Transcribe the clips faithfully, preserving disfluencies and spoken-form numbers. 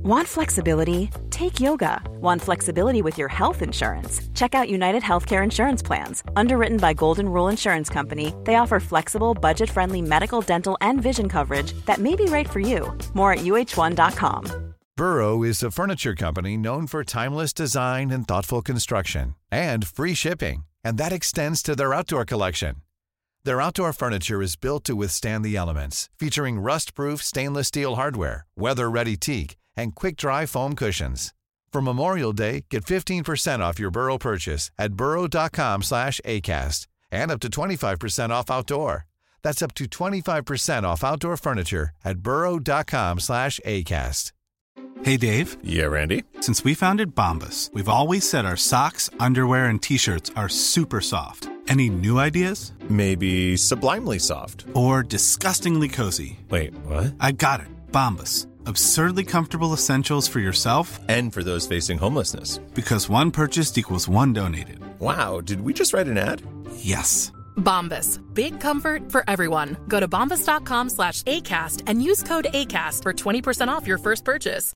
Want flexibility? Take yoga. Want flexibility with your health insurance? Check out United Healthcare Insurance Plans. Underwritten by Golden Rule Insurance Company, they offer flexible, budget-friendly medical, dental, and vision coverage that may be right for you. More at U H one dot com. Burrow is a furniture company known for timeless design and thoughtful construction, and free shipping, and that extends to their outdoor collection. Their outdoor furniture is built to withstand the elements, featuring rust-proof stainless steel hardware, weather-ready teak, and quick-dry foam cushions. For Memorial Day, get fifteen percent off your Burrow purchase at burrow.com slash ACAST and up to twenty-five percent off outdoor. That's up to twenty-five percent off outdoor furniture at burrow.com slash ACAST. Hey, Dave. Yeah, Randy. Since we founded Bombas, we've always said our socks, underwear, and T-shirts are super soft. Any new ideas? Maybe sublimely soft. Or disgustingly cozy. Wait, what? I got it. Bombas. Absurdly comfortable essentials for yourself and for those facing homelessness. Because one purchased equals one donated. Wow, did we just write an ad? Yes. Bombas. Big comfort for everyone. Go to bombas.com slash ACAST and use code ACAST for twenty percent off your first purchase.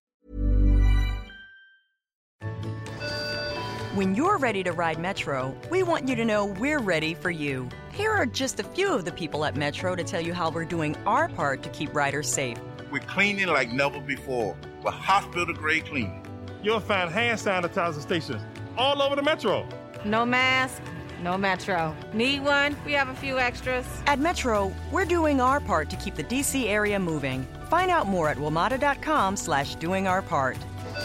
When you're ready to ride Metro, we want you to know we're ready for you. Here are just a few of the people at Metro to tell you how we're doing our part to keep riders safe. We're cleaning like never before with hospital-grade cleaning. You'll find hand sanitizer stations all over the Metro. No mask, no Metro. Need one? We have a few extras. At Metro, we're doing our part to keep the D C area moving. Find out more at womata.com slash doing our part.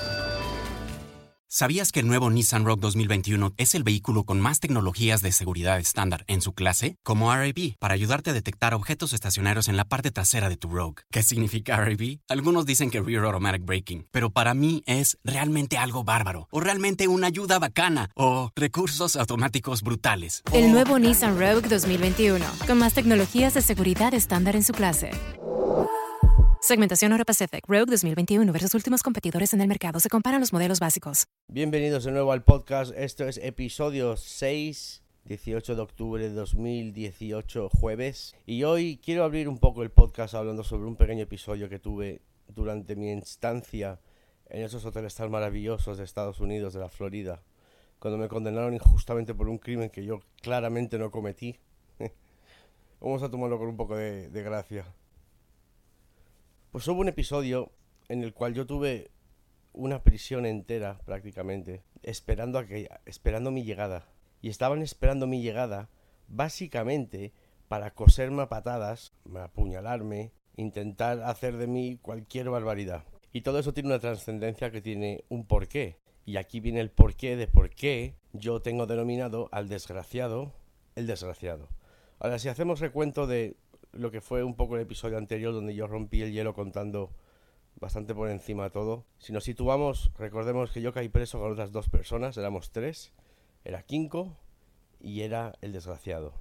¿Sabías que el nuevo Nissan Rogue dos mil veintiuno es el vehículo con más tecnologías de seguridad estándar en su clase? Como R A V, para ayudarte a detectar objetos estacionarios en la parte trasera de tu Rogue. ¿Qué significa R A V? Algunos dicen que Rear Automatic Braking, pero para mí es realmente algo bárbaro, o realmente una ayuda bacana, o recursos automáticos brutales. El nuevo Nissan Rogue dos mil veintiuno, con más tecnologías de seguridad estándar en su clase. Segmentación Euro Pacific Rogue dos mil veintiuno versus últimos competidores en el mercado. Se comparan los modelos básicos. Bienvenidos de nuevo al podcast. Esto es episodio seis, dieciocho de octubre de dos mil dieciocho, jueves. Y hoy quiero abrir un poco el podcast hablando sobre un pequeño episodio que tuve durante mi estancia en esos hoteles tan maravillosos de Estados Unidos, de la Florida, cuando me condenaron injustamente por un crimen que yo claramente no cometí. Vamos a tomarlo con un poco de, de gracia. Pues hubo un episodio en el cual yo tuve una prisión entera prácticamente esperando a que esperando mi llegada, y estaban esperando mi llegada básicamente para coserme a patadas, apuñalarme, intentar hacer de mí cualquier barbaridad. Y todo eso tiene una trascendencia que tiene un porqué, y aquí viene el porqué de por qué yo tengo denominado al desgraciado el desgraciado. Ahora, si hacemos recuento de lo que fue un poco el episodio anterior, donde yo rompí el hielo contando bastante por encima de todo. Si nos situamos, recordemos que yo caí preso con otras dos personas, éramos tres. Era Kinko y era el desgraciado.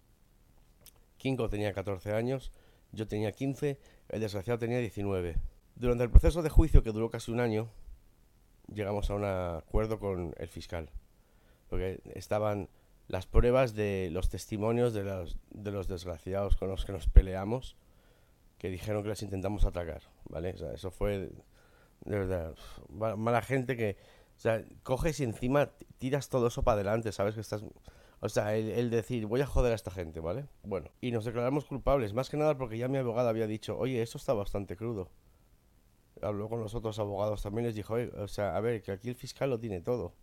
Kinko tenía catorce años, yo tenía quince, el desgraciado tenía diecinueve. Durante el proceso de juicio, que duró casi un año, llegamos a un acuerdo con el fiscal, porque estaban las pruebas de los testimonios de los, de los desgraciados con los que nos peleamos, que dijeron que les intentamos atacar, ¿vale? O sea, eso fue, de verdad, mala gente que, o sea, coges y encima tiras todo eso para adelante, ¿sabes? Que estás, o sea, el, el decir, voy a joder a esta gente, ¿vale? Bueno, y nos declaramos culpables, más que nada porque ya mi abogado había dicho, oye, esto está bastante crudo. Habló con los otros abogados también, les dijo, oye, o sea, a ver, que aquí el fiscal lo tiene todo.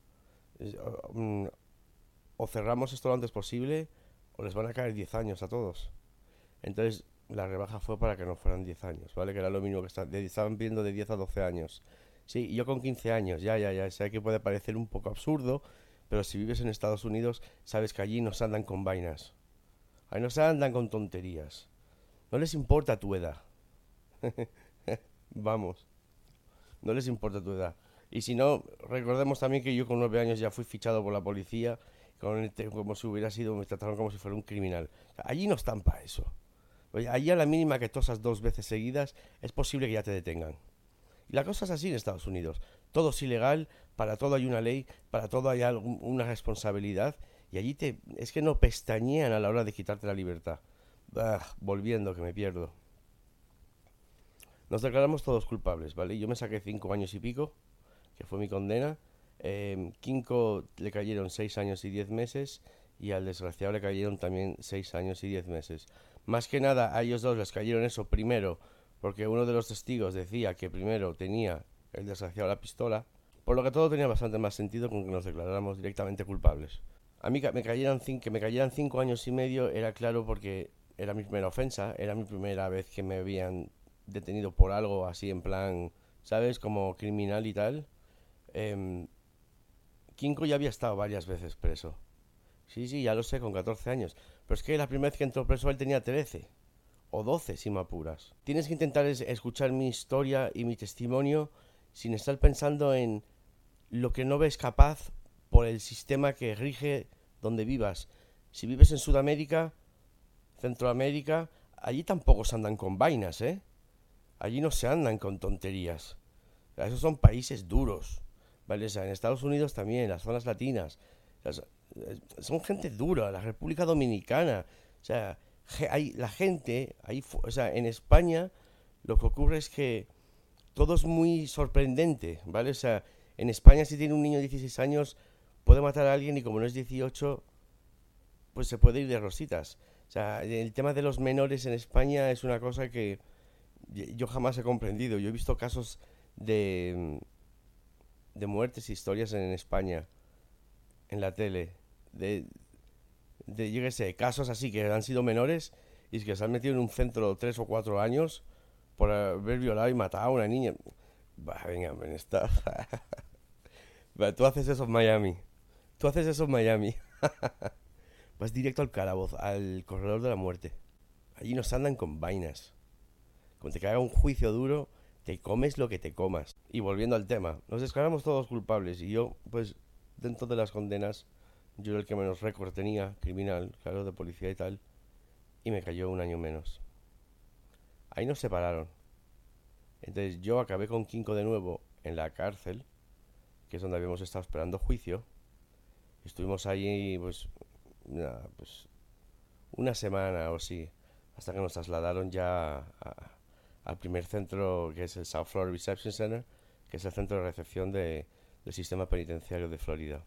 O cerramos esto lo antes posible, o les van a caer diez años a todos. Entonces, la rebaja fue para que no fueran diez años, ¿vale? Que era lo mismo que está, estaban pidiendo de diez a doce años. Sí, yo con quince años, ya, ya, ya, sé que puede parecer un poco absurdo, pero si vives en Estados Unidos, sabes que allí no se andan con vainas. Ahí no se andan con tonterías. No les importa tu edad. Vamos. No les importa tu edad. Y si no, recordemos también que yo con nueve años ya fui fichado por la policía, con el, como si hubiera sido, me trataron como si fuera un criminal. O sea, allí no están para eso. Oye, allí a la mínima que tosas dos veces seguidas, es posible que ya te detengan. Y la cosa es así en Estados Unidos. Todo es ilegal, para todo hay una ley, para todo hay algún, una responsabilidad, y allí te, es que no pestañean a la hora de quitarte la libertad. Ah, volviendo, que me pierdo. Nos declaramos todos culpables, ¿vale? Yo me saqué cinco años y pico, que fue mi condena. Eh, Kinko le cayeron seis años y diez meses y al desgraciado le cayeron también seis años y diez meses. Más que nada a ellos dos les cayeron eso primero, porque uno de los testigos decía que primero tenía el desgraciado la pistola, por lo que todo tenía bastante más sentido con que nos declaráramos directamente culpables. A mí me cayeran cinco, que me cayeran cinco años y medio era claro porque era mi primera ofensa, era mi primera vez que me habían detenido por algo así en plan, ¿sabes? Como criminal y tal. Eh, Kinko ya había estado varias veces preso. Sí, sí, ya lo sé, con catorce años. Pero es que la primera vez que entró preso él tenía trece. O doce, si me apuras. Tienes que intentar es escuchar mi historia y mi testimonio sin estar pensando en lo que no ves capaz por el sistema que rige donde vivas. Si vives en Sudamérica, Centroamérica, allí tampoco se andan con vainas, ¿eh? Allí no se andan con tonterías. O sea, esos son países duros, ¿vale? O sea, en Estados Unidos también, las zonas latinas. O sea, son gente dura, la República Dominicana. O sea, hay, la gente, hay, o sea, en España lo que ocurre es que todo es muy sorprendente, ¿vale? O sea, en España si tiene un niño de dieciséis años puede matar a alguien y como no es dieciocho, pues se puede ir de rositas. O sea, el tema de los menores en España es una cosa que yo jamás he comprendido. Yo he visto casos de, de muertes, historias en España, en la tele, de, de, yo qué sé, casos así que han sido menores y que se han metido en un centro tres o cuatro años por haber violado y matado a una niña. Bah, venga, me está... bah, tú haces eso en Miami. Tú haces eso en Miami. Vas directo al calabozo, al corredor de la muerte. Allí nos andan con vainas. Cuando te caiga un juicio duro, te comes lo que te comas. Y volviendo al tema, nos declaramos todos culpables. Y yo, pues, dentro de las condenas, yo era el que menos récord tenía, criminal, claro, de policía y tal. Y me cayó un año menos. Ahí nos separaron. Entonces yo acabé con Kinko de nuevo en la cárcel, que es donde habíamos estado esperando juicio. Estuvimos ahí, pues, una, pues, una semana o así, hasta que nos trasladaron ya a, a, al primer centro, que es el South Florida Reception Center, que es el centro de recepción de, del sistema penitenciario de Florida.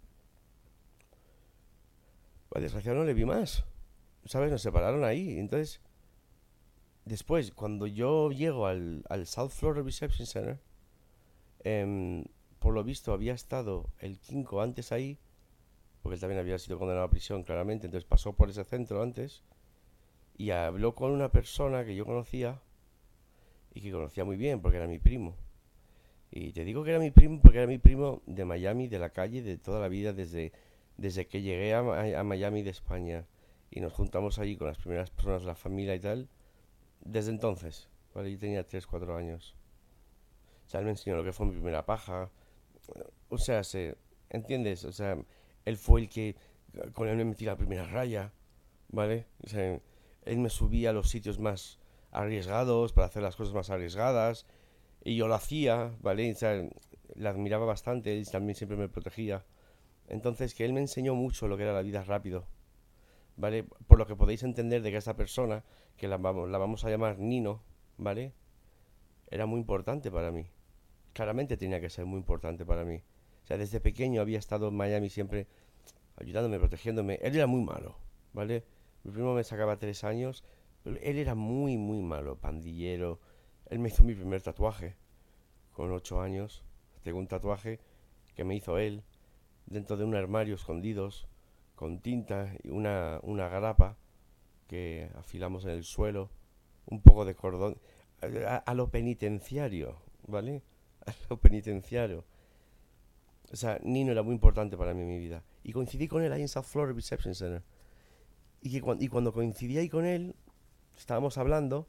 Pues desgraciado no le vi más, ¿sabes? Nos separaron ahí. Entonces, después, cuando yo llego al, al South Florida Reception Center, eh, por lo visto había estado el Kinko antes ahí, porque él también había sido condenado a prisión, claramente. Entonces pasó por ese centro antes y habló con una persona que yo conocía y que conocía muy bien porque era mi primo. Y te digo que era mi primo porque era mi primo de Miami, de la calle, de toda la vida, desde, desde que llegué a, a Miami de España y nos juntamos allí con las primeras personas de la familia y tal. Desde entonces, ¿vale? Yo tenía tres, cuatro años. O sea, él me enseñó lo que fue mi primera paja. O sea, se, ¿entiendes? O sea, él fue el que, con él me metí la primera raya, ¿vale? O sea, él me subía a los sitios más arriesgados para hacer las cosas más arriesgadas y yo lo hacía, ¿vale? O sea, le admiraba bastante, él también siempre me protegía. Entonces, que él me enseñó mucho lo que era la vida rápido, ¿vale? Por lo que podéis entender de que esta persona, que la vamos, la vamos a llamar Nino, ¿vale? Era muy importante para mí. Claramente tenía que ser muy importante para mí. O sea, desde pequeño había estado en Miami siempre ayudándome, protegiéndome. Él era muy malo, ¿vale? Mi primo me sacaba tres años, pero él era muy, muy malo, pandillero. Él me hizo mi primer tatuaje con ocho años. Tengo un tatuaje que me hizo él dentro de un armario escondidos con tinta y una, una grapa que afilamos en el suelo, un poco de cordón, a, a lo penitenciario, ¿vale? A lo penitenciario. O sea, Nino era muy importante para mí en mi vida. Y coincidí con él ahí en South Florida Reception Center. Y, que, y cuando coincidí ahí con él, estábamos hablando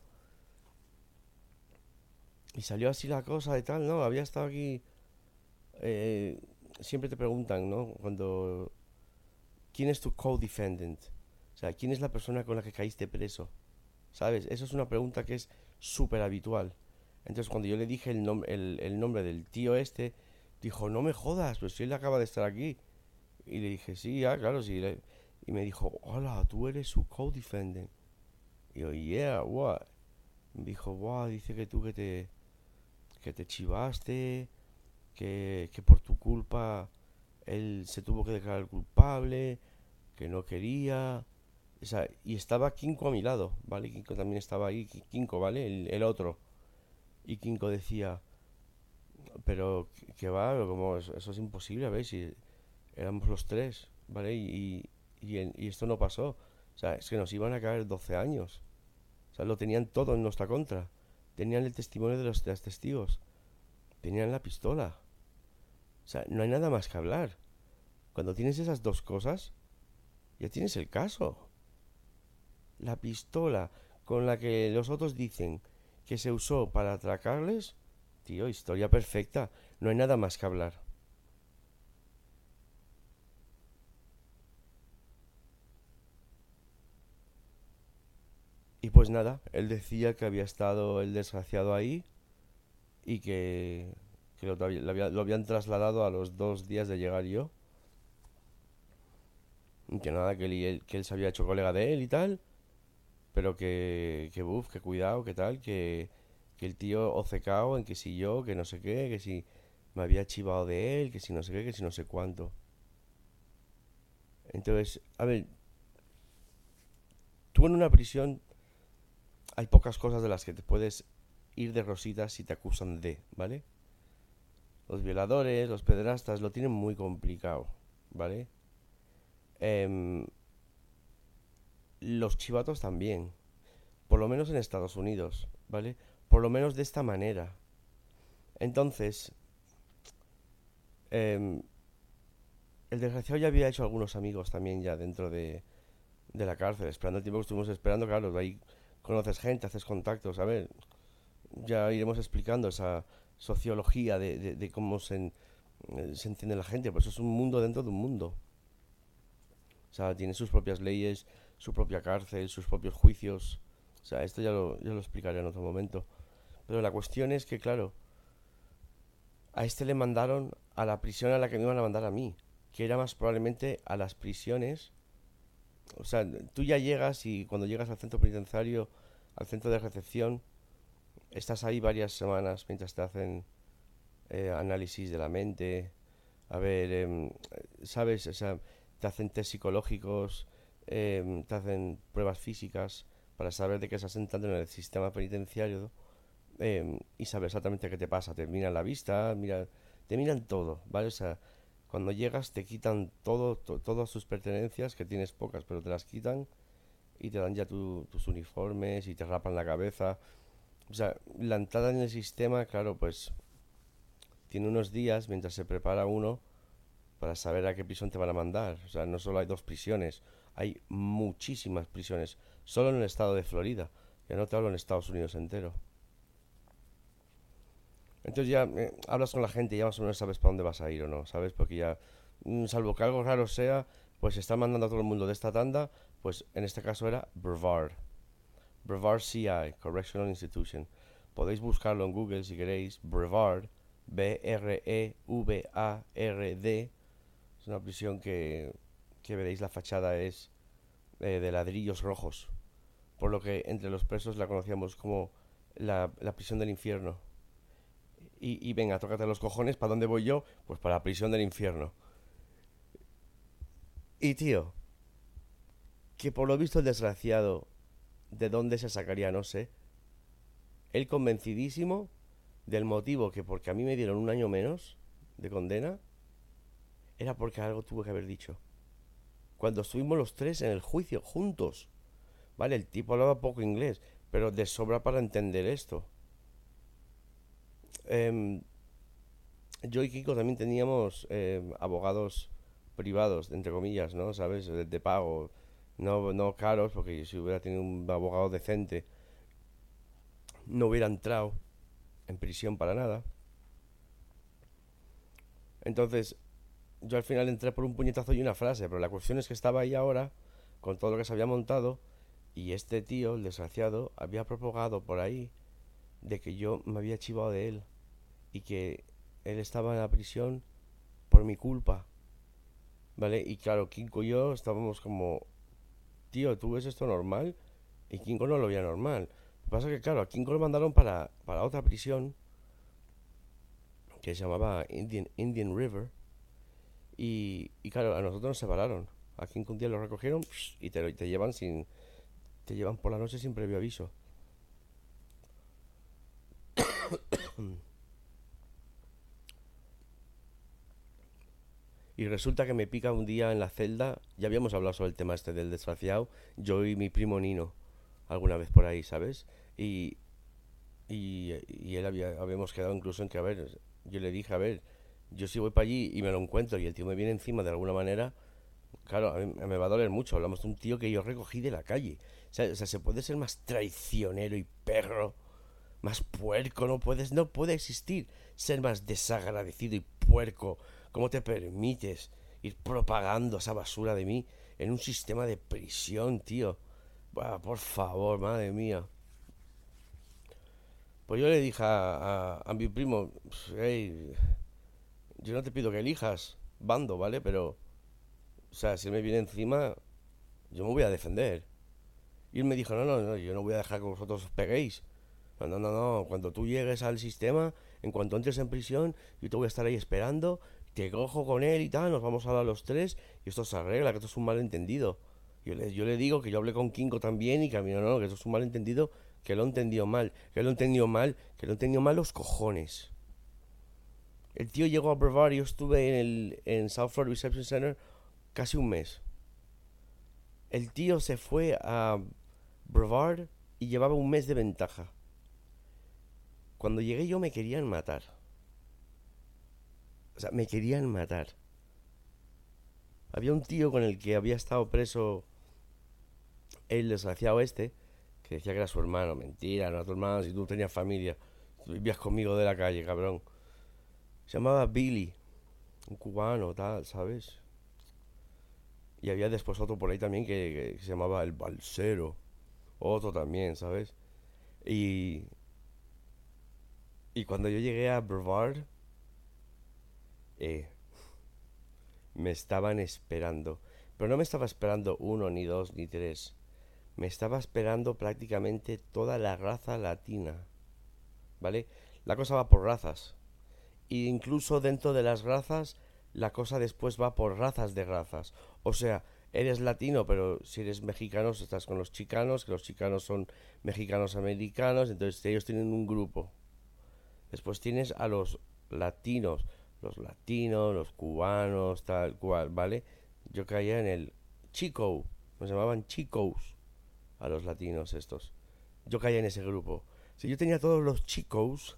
y salió así la cosa y tal, ¿no? Había estado aquí... Eh, siempre te preguntan, ¿no? Cuando... ¿Quién es tu co-defendant? O sea, ¿quién es la persona con la que caíste preso? ¿Sabes? Eso es una pregunta que es súper habitual. Entonces, cuando yo le dije el, nom el, el nombre del tío este, dijo, no me jodas, pero si él acaba de estar aquí. Y le dije, sí, ya, claro, sí. Y me dijo, hola, tú eres su co-defendant. Y yo, yeah, what? Me dijo, wow, dice que tú que te, que te chivaste, que, que por tu culpa él se tuvo que declarar culpable, que no quería. O sea, y estaba Kinko a mi lado, ¿vale? Kinko también estaba ahí, Kinko, ¿vale? El, el otro. Y Kinko decía, pero que va, como eso, eso es imposible, a ver si éramos los tres, ¿vale? Y, y, y, y esto no pasó. O sea, es que nos iban a caer doce años. O sea, lo tenían todo en nuestra contra. Tenían el testimonio de los, de los testigos. Tenían la pistola. O sea, no hay nada más que hablar. Cuando tienes esas dos cosas, ya tienes el caso. La pistola con la que los otros dicen que se usó para atracarles, tío, historia perfecta. No hay nada más que hablar. Y pues nada, él decía que había estado el desgraciado ahí y que, que lo, lo, había, lo habían trasladado a los dos días de llegar yo. Y que nada, que él, que él se había hecho colega de él y tal, pero que, que buf, que cuidado, que tal, que, que el tío ocecao en que si yo, que no sé qué, que si me había chivado de él, que si no sé qué, que si no sé cuánto. Entonces, a ver, tú en una prisión hay pocas cosas de las que te puedes ir de rositas si te acusan de, ¿vale? Los violadores, los pederastas lo tienen muy complicado, ¿vale? Eh, los chivatos también, por lo menos en Estados Unidos, ¿vale? Por lo menos de esta manera. Entonces, eh, el desgraciado ya había hecho algunos amigos también ya dentro de, de la cárcel, esperando el tiempo que estuvimos esperando, claro, ahí conoces gente, haces contactos, a ver, ya iremos explicando esa sociología de, de, de cómo se, se entiende la gente, pues eso es un mundo dentro de un mundo. O sea, tiene sus propias leyes, su propia cárcel, sus propios juicios. O sea, esto ya lo, ya lo explicaré en otro momento. Pero la cuestión es que, claro, a este le mandaron a la prisión a la que me iban a mandar a mí, que era más probablemente a las prisiones. O sea, tú ya llegas y cuando llegas al centro penitenciario, al centro de recepción, estás ahí varias semanas mientras te hacen eh, análisis de la mente. A ver, eh, ¿sabes? O sea, te hacen test psicológicos, eh, te hacen pruebas físicas para saber de qué estás entrando en el sistema penitenciario eh, y saber exactamente qué te pasa. Te miran la vista, mira, te miran todo, ¿vale? O sea, cuando llegas te quitan todo, to, todas tus pertenencias, que tienes pocas, pero te las quitan y te dan ya tu, tus uniformes y te rapan la cabeza. O sea, la entrada en el sistema, claro, pues tiene unos días mientras se prepara uno para saber a qué prisión te van a mandar. O sea, no solo hay dos prisiones, hay muchísimas prisiones, solo en el estado de Florida, que no te hablo en Estados Unidos entero. Entonces ya eh, hablas con la gente y ya más o menos sabes para dónde vas a ir o no, ¿sabes? Porque ya, mm, salvo que algo raro sea, pues están mandando a todo el mundo de esta tanda, pues en este caso era Brevard. Brevard C I, Correctional Institution. Podéis buscarlo en Google si queréis, Brevard, B R E V A R D. Es una prisión que, que veréis la fachada es eh, de ladrillos rojos, por lo que entre los presos la conocíamos como la, la prisión del infierno. Y, y venga, tócate los cojones, ¿para dónde voy yo? Pues para la prisión del infierno. Y tío, que por lo visto el desgraciado, ¿de dónde se sacaría? No sé. Él convencidísimo del motivo que porque a mí me dieron un año menos de condena, era porque algo tuve que haber dicho. Cuando estuvimos los tres en el juicio, juntos, ¿vale? El tipo hablaba poco inglés, pero de sobra para entender esto. Eh, yo y Kiko también teníamos eh, abogados privados, entre comillas, ¿no? ¿Sabes? De, de pago, no, no caros, porque si hubiera tenido un abogado decente, no hubiera entrado en prisión para nada. Entonces, yo al final entré por un puñetazo y una frase, pero la cuestión es que estaba ahí ahora, con todo lo que se había montado, y este tío, el desgraciado, había propagado por ahí de que yo me había chivado de él, y que él estaba en la prisión por mi culpa, ¿vale? Y claro, Kinko y yo estábamos como, tío, ¿tú ves esto normal? Y Kinko no lo veía normal, que pasa es que, claro, a Kinko lo mandaron para, para otra prisión que se llamaba Indian, Indian River. Y, y claro, a nosotros nos separaron. A Kinko un día lo recogieron y te, te llevan sin te llevan por la noche sin previo aviso. Y resulta que me pica un día en la celda. Ya habíamos hablado sobre el tema este del desgraciado, yo y mi primo Nino, alguna vez por ahí, ¿sabes? Y, y, y él había, habíamos quedado incluso en que, a ver, yo le dije, a ver, yo si voy para allí y me lo encuentro y el tío me viene encima de alguna manera, claro, a mí me va a doler mucho. Hablamos de un tío que yo recogí de la calle. O sea, o sea, se puede ser más traicionero y perro, más puerco, no puedes, no puede existir ser más desagradecido y puerco. ¿Cómo te permites ir propagando esa basura de mí en un sistema de prisión, tío? Bah, por favor, madre mía. Pues yo le dije a, a, a mi primo, hey, yo no te pido que elijas bando, ¿vale? Pero, o sea, si él me viene encima, yo me voy a defender. Y él me dijo, no, no, no, yo no voy a dejar que vosotros os peguéis. No, no, no, no, cuando tú llegues al sistema, en cuanto entres en prisión, yo te voy a estar ahí esperando, te cojo con él y tal, nos vamos a hablar los tres, y esto se arregla, que esto es un malentendido. Yo le, yo le digo que yo hablé con Kinko también, y que a mí no, no, que esto es un malentendido, que lo he entendido mal, que lo he entendido mal, que lo he entendido mal los cojones. El tío llegó a Brevard y yo estuve en el en South Florida Reception Center casi un mes. El tío se fue a Brevard y llevaba un mes de ventaja. Cuando llegué yo me querían matar. O sea, me querían matar. Había un tío con el que había estado preso el desgraciado este, que decía que era su hermano. Mentira, no era tu hermano, si tú tenías familia. Tú vivías conmigo de la calle, cabrón. Se llamaba Billy, un cubano, tal, ¿sabes? Y había después otro por ahí también que, que se llamaba el Balsero. Otro también, ¿sabes? Y... Y cuando yo llegué a Brevard, eh, me estaban esperando. Pero no me estaba esperando uno, ni dos, ni tres. Me estaba esperando prácticamente toda la raza latina. ¿Vale? La cosa va por razas. E incluso dentro de las razas, la cosa después va por razas de razas. O sea, eres latino, pero si eres mexicano, estás con los chicanos, que los chicanos son mexicanos americanos, entonces ellos tienen un grupo. Después tienes a los latinos, los latinos, los cubanos, tal cual, ¿vale? Yo caía en el chico, nos llamaban chicos a los latinos estos. Yo caía en ese grupo. Si yo tenía todos los chicos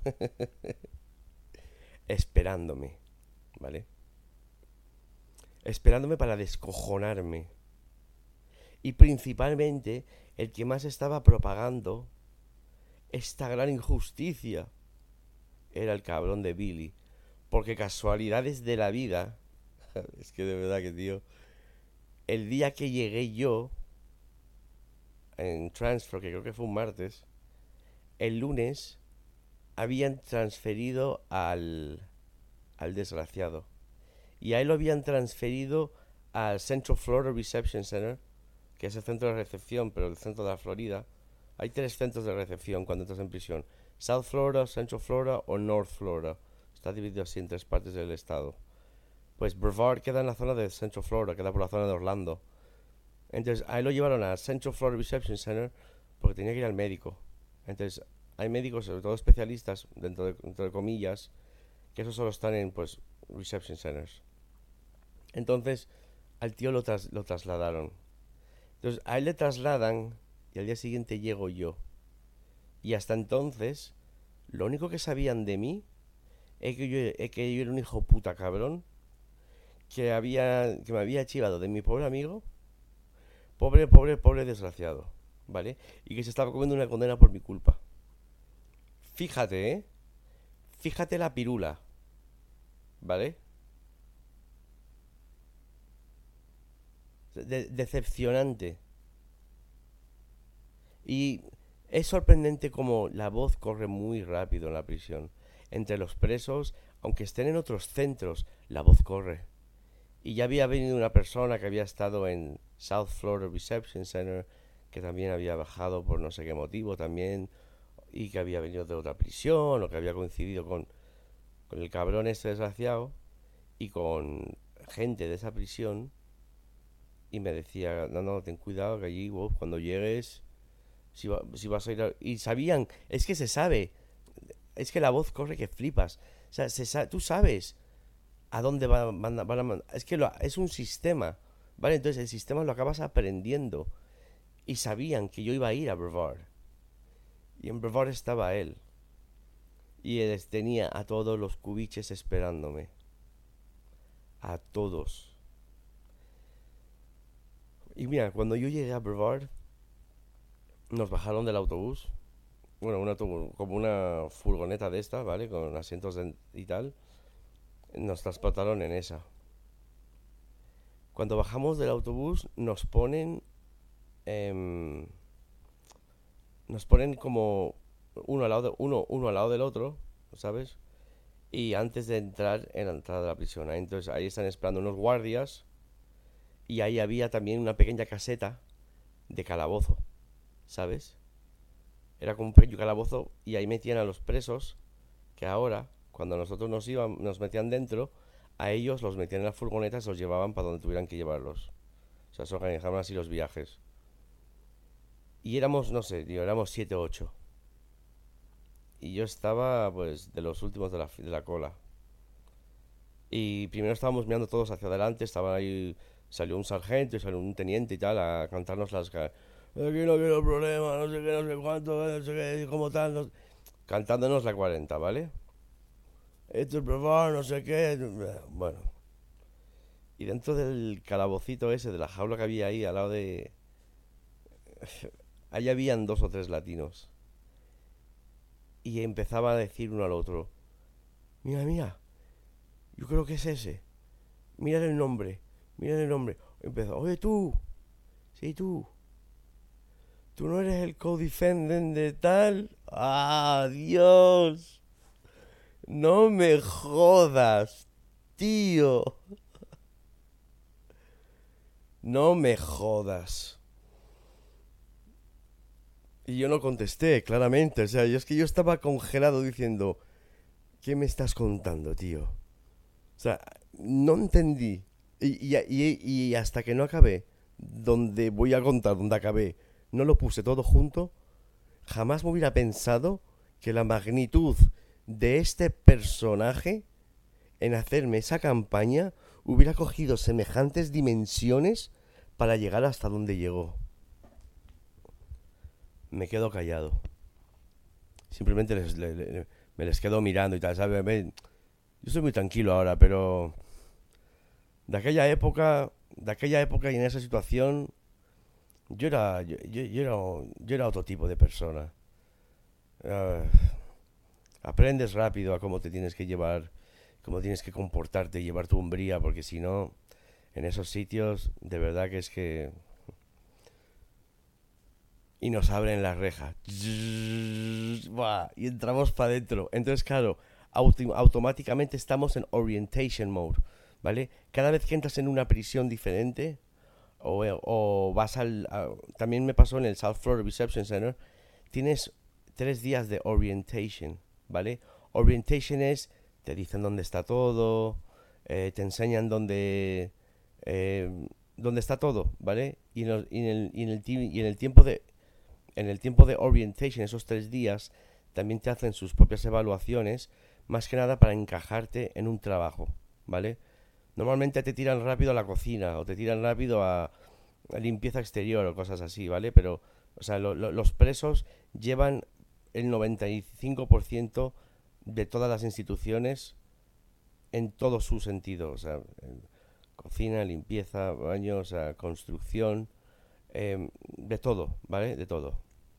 esperándome, ¿vale? Esperándome para descojonarme. Y principalmente el que más estaba propagando esta gran injusticia era el cabrón de Billy. Porque casualidades de la vida, es que de verdad que tío, el día que llegué yo en transfer, que creo que fue un martes, el lunes habían transferido al al desgraciado. Y a él lo habían transferido al Central Florida Reception Center, que es el centro de recepción, pero el centro de la Florida. Hay tres centros de recepción cuando entras en prisión: South Florida, Central Florida o North Florida. Está dividido así en tres partes del estado. Pues Brevard queda en la zona de Central Florida, queda por la zona de Orlando. Entonces ahí lo llevaron a Central Florida Reception Center porque tenía que ir al médico. Entonces hay médicos, sobre todo especialistas, dentro de, dentro de comillas, que esos solo están en, pues, reception centers. Entonces al tío lo, tras, lo trasladaron. Entonces a él le trasladan y al día siguiente llego yo. Y hasta entonces lo único que sabían de mí es que yo, es que yo era un hijo puta cabrón que había que me había chivado de mi pobre amigo, pobre, pobre, pobre desgraciado, ¿vale? Y que se estaba comiendo una condena por mi culpa. Fíjate, ¿eh? Fíjate la pirula, ¿vale? De- decepcionante. Y es sorprendente como la voz corre muy rápido en la prisión. Entre los presos, aunque estén en otros centros, la voz corre. Y ya había venido una persona que había estado en South Florida Reception Center, que también había bajado por no sé qué motivo también, y que había venido de otra prisión o que había coincidido con, con el cabrón este desgraciado y con gente de esa prisión, y me decía, no, no, ten cuidado que allí vos, cuando llegues, si, va, si vas a ir a... Y sabían, es que se sabe, es que la voz corre que flipas, o sea, se sa- tú sabes a dónde van, van, van a mandar, es que lo, es un sistema, ¿vale? Entonces el sistema lo acabas aprendiendo, y sabían que yo iba a ir a Brevard, y en Brevard estaba él, y él tenía a todos los cubiches esperándome, a todos. Y mira, cuando yo llegué a Brevard, nos bajaron del autobús, bueno, una, como una furgoneta de esta, ¿vale? Con asientos de, y tal, nos transportaron en esa. Cuando bajamos del autobús, nos ponen, eh, nos ponen como uno al lado, de, uno, uno al lado del otro, ¿sabes? Y antes de entrar en la entrada de la prisión, ¿eh? Entonces ahí están esperando unos guardias. Y ahí había también una pequeña caseta de calabozo, ¿sabes? Era como un pequeño calabozo y ahí metían a los presos, que ahora, cuando nosotros nos íbamos, nos metían dentro, a ellos los metían en las furgonetas y los llevaban para donde tuvieran que llevarlos. O sea, se organizaban así los viajes. Y éramos, no sé, tío, éramos siete o ocho. Y yo estaba, pues, de los últimos de la, de la cola. Y primero estábamos mirando todos hacia adelante, estaban ahí... Salió un sargento y salió un teniente y tal a cantarnos las... Aquí no quiero problema, no sé qué, no sé cuánto, no sé qué, como tal... No... Cantándonos la cuarenta, ¿vale? Esto es probar, no sé qué... Bueno. Y dentro del calabocito ese, de la jaula que había ahí al lado de... Ahí habían dos o tres latinos. Y empezaba a decir uno al otro: mira, mira, yo creo que es ese. Mira el nombre. Mira el nombre. Empezó: oye, tú. Sí, tú. Tú no eres el co-defendant de tal. ¡Ah, Dios! No me jodas, tío. No me jodas. Y yo no contesté, claramente. O sea, yo es que yo estaba congelado diciendo: ¿qué me estás contando, tío? O sea, no entendí. Y, y, y, y hasta que no acabé, donde voy a contar, donde acabé, no lo puse todo junto, jamás me hubiera pensado que la magnitud de este personaje en hacerme esa campaña hubiera cogido semejantes dimensiones para llegar hasta donde llegó. Me quedo callado. Simplemente les, les, les, me les quedo mirando y tal, ¿sabes? Yo estoy muy tranquilo ahora, pero... De aquella época, de aquella época y en esa situación, yo era, yo, yo, yo era, yo era otro tipo de persona. Uh, aprendes rápido a cómo te tienes que llevar, cómo tienes que comportarte y llevar tu hombría, porque si no, en esos sitios, de verdad que es que... Y nos abren la reja. Y entramos para adentro. Entonces, claro, auto- automáticamente estamos en orientation mode. ¿Vale? Cada vez que entras en una prisión diferente, o, o vas al... A, también me pasó en el South Florida Reception Center, tienes tres días de orientation, ¿vale? Orientation es, te dicen dónde está todo, eh, te enseñan dónde, eh, dónde está todo, ¿vale? Y en el, y en el, y en el, y en el tiempo de... En el tiempo de orientation, esos tres días, también te hacen sus propias evaluaciones, más que nada para encajarte en un trabajo, ¿vale? Normalmente te tiran rápido a la cocina o te tiran rápido a, a limpieza exterior o cosas así, ¿vale? Pero, o sea, lo, lo, los presos llevan el noventa y cinco por ciento de todas las instituciones en todo su sentido. O sea, cocina, limpieza, baño, o sea, construcción, eh, de todo, ¿vale? De todo.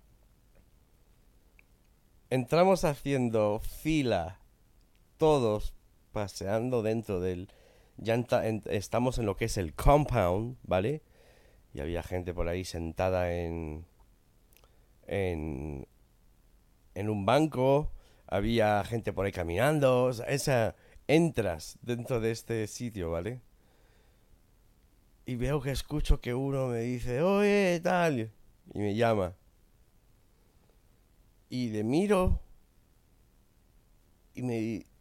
Entramos haciendo fila, todos paseando dentro del... Ya enta, en, estamos en lo que es el compound, ¿vale? Y había gente por ahí sentada en, en, en un banco. Había gente por ahí caminando. O sea, esa, entras dentro de este sitio, ¿vale? Y veo que escucho que uno me dice: oye, tal. Y me llama. Y le miro y me...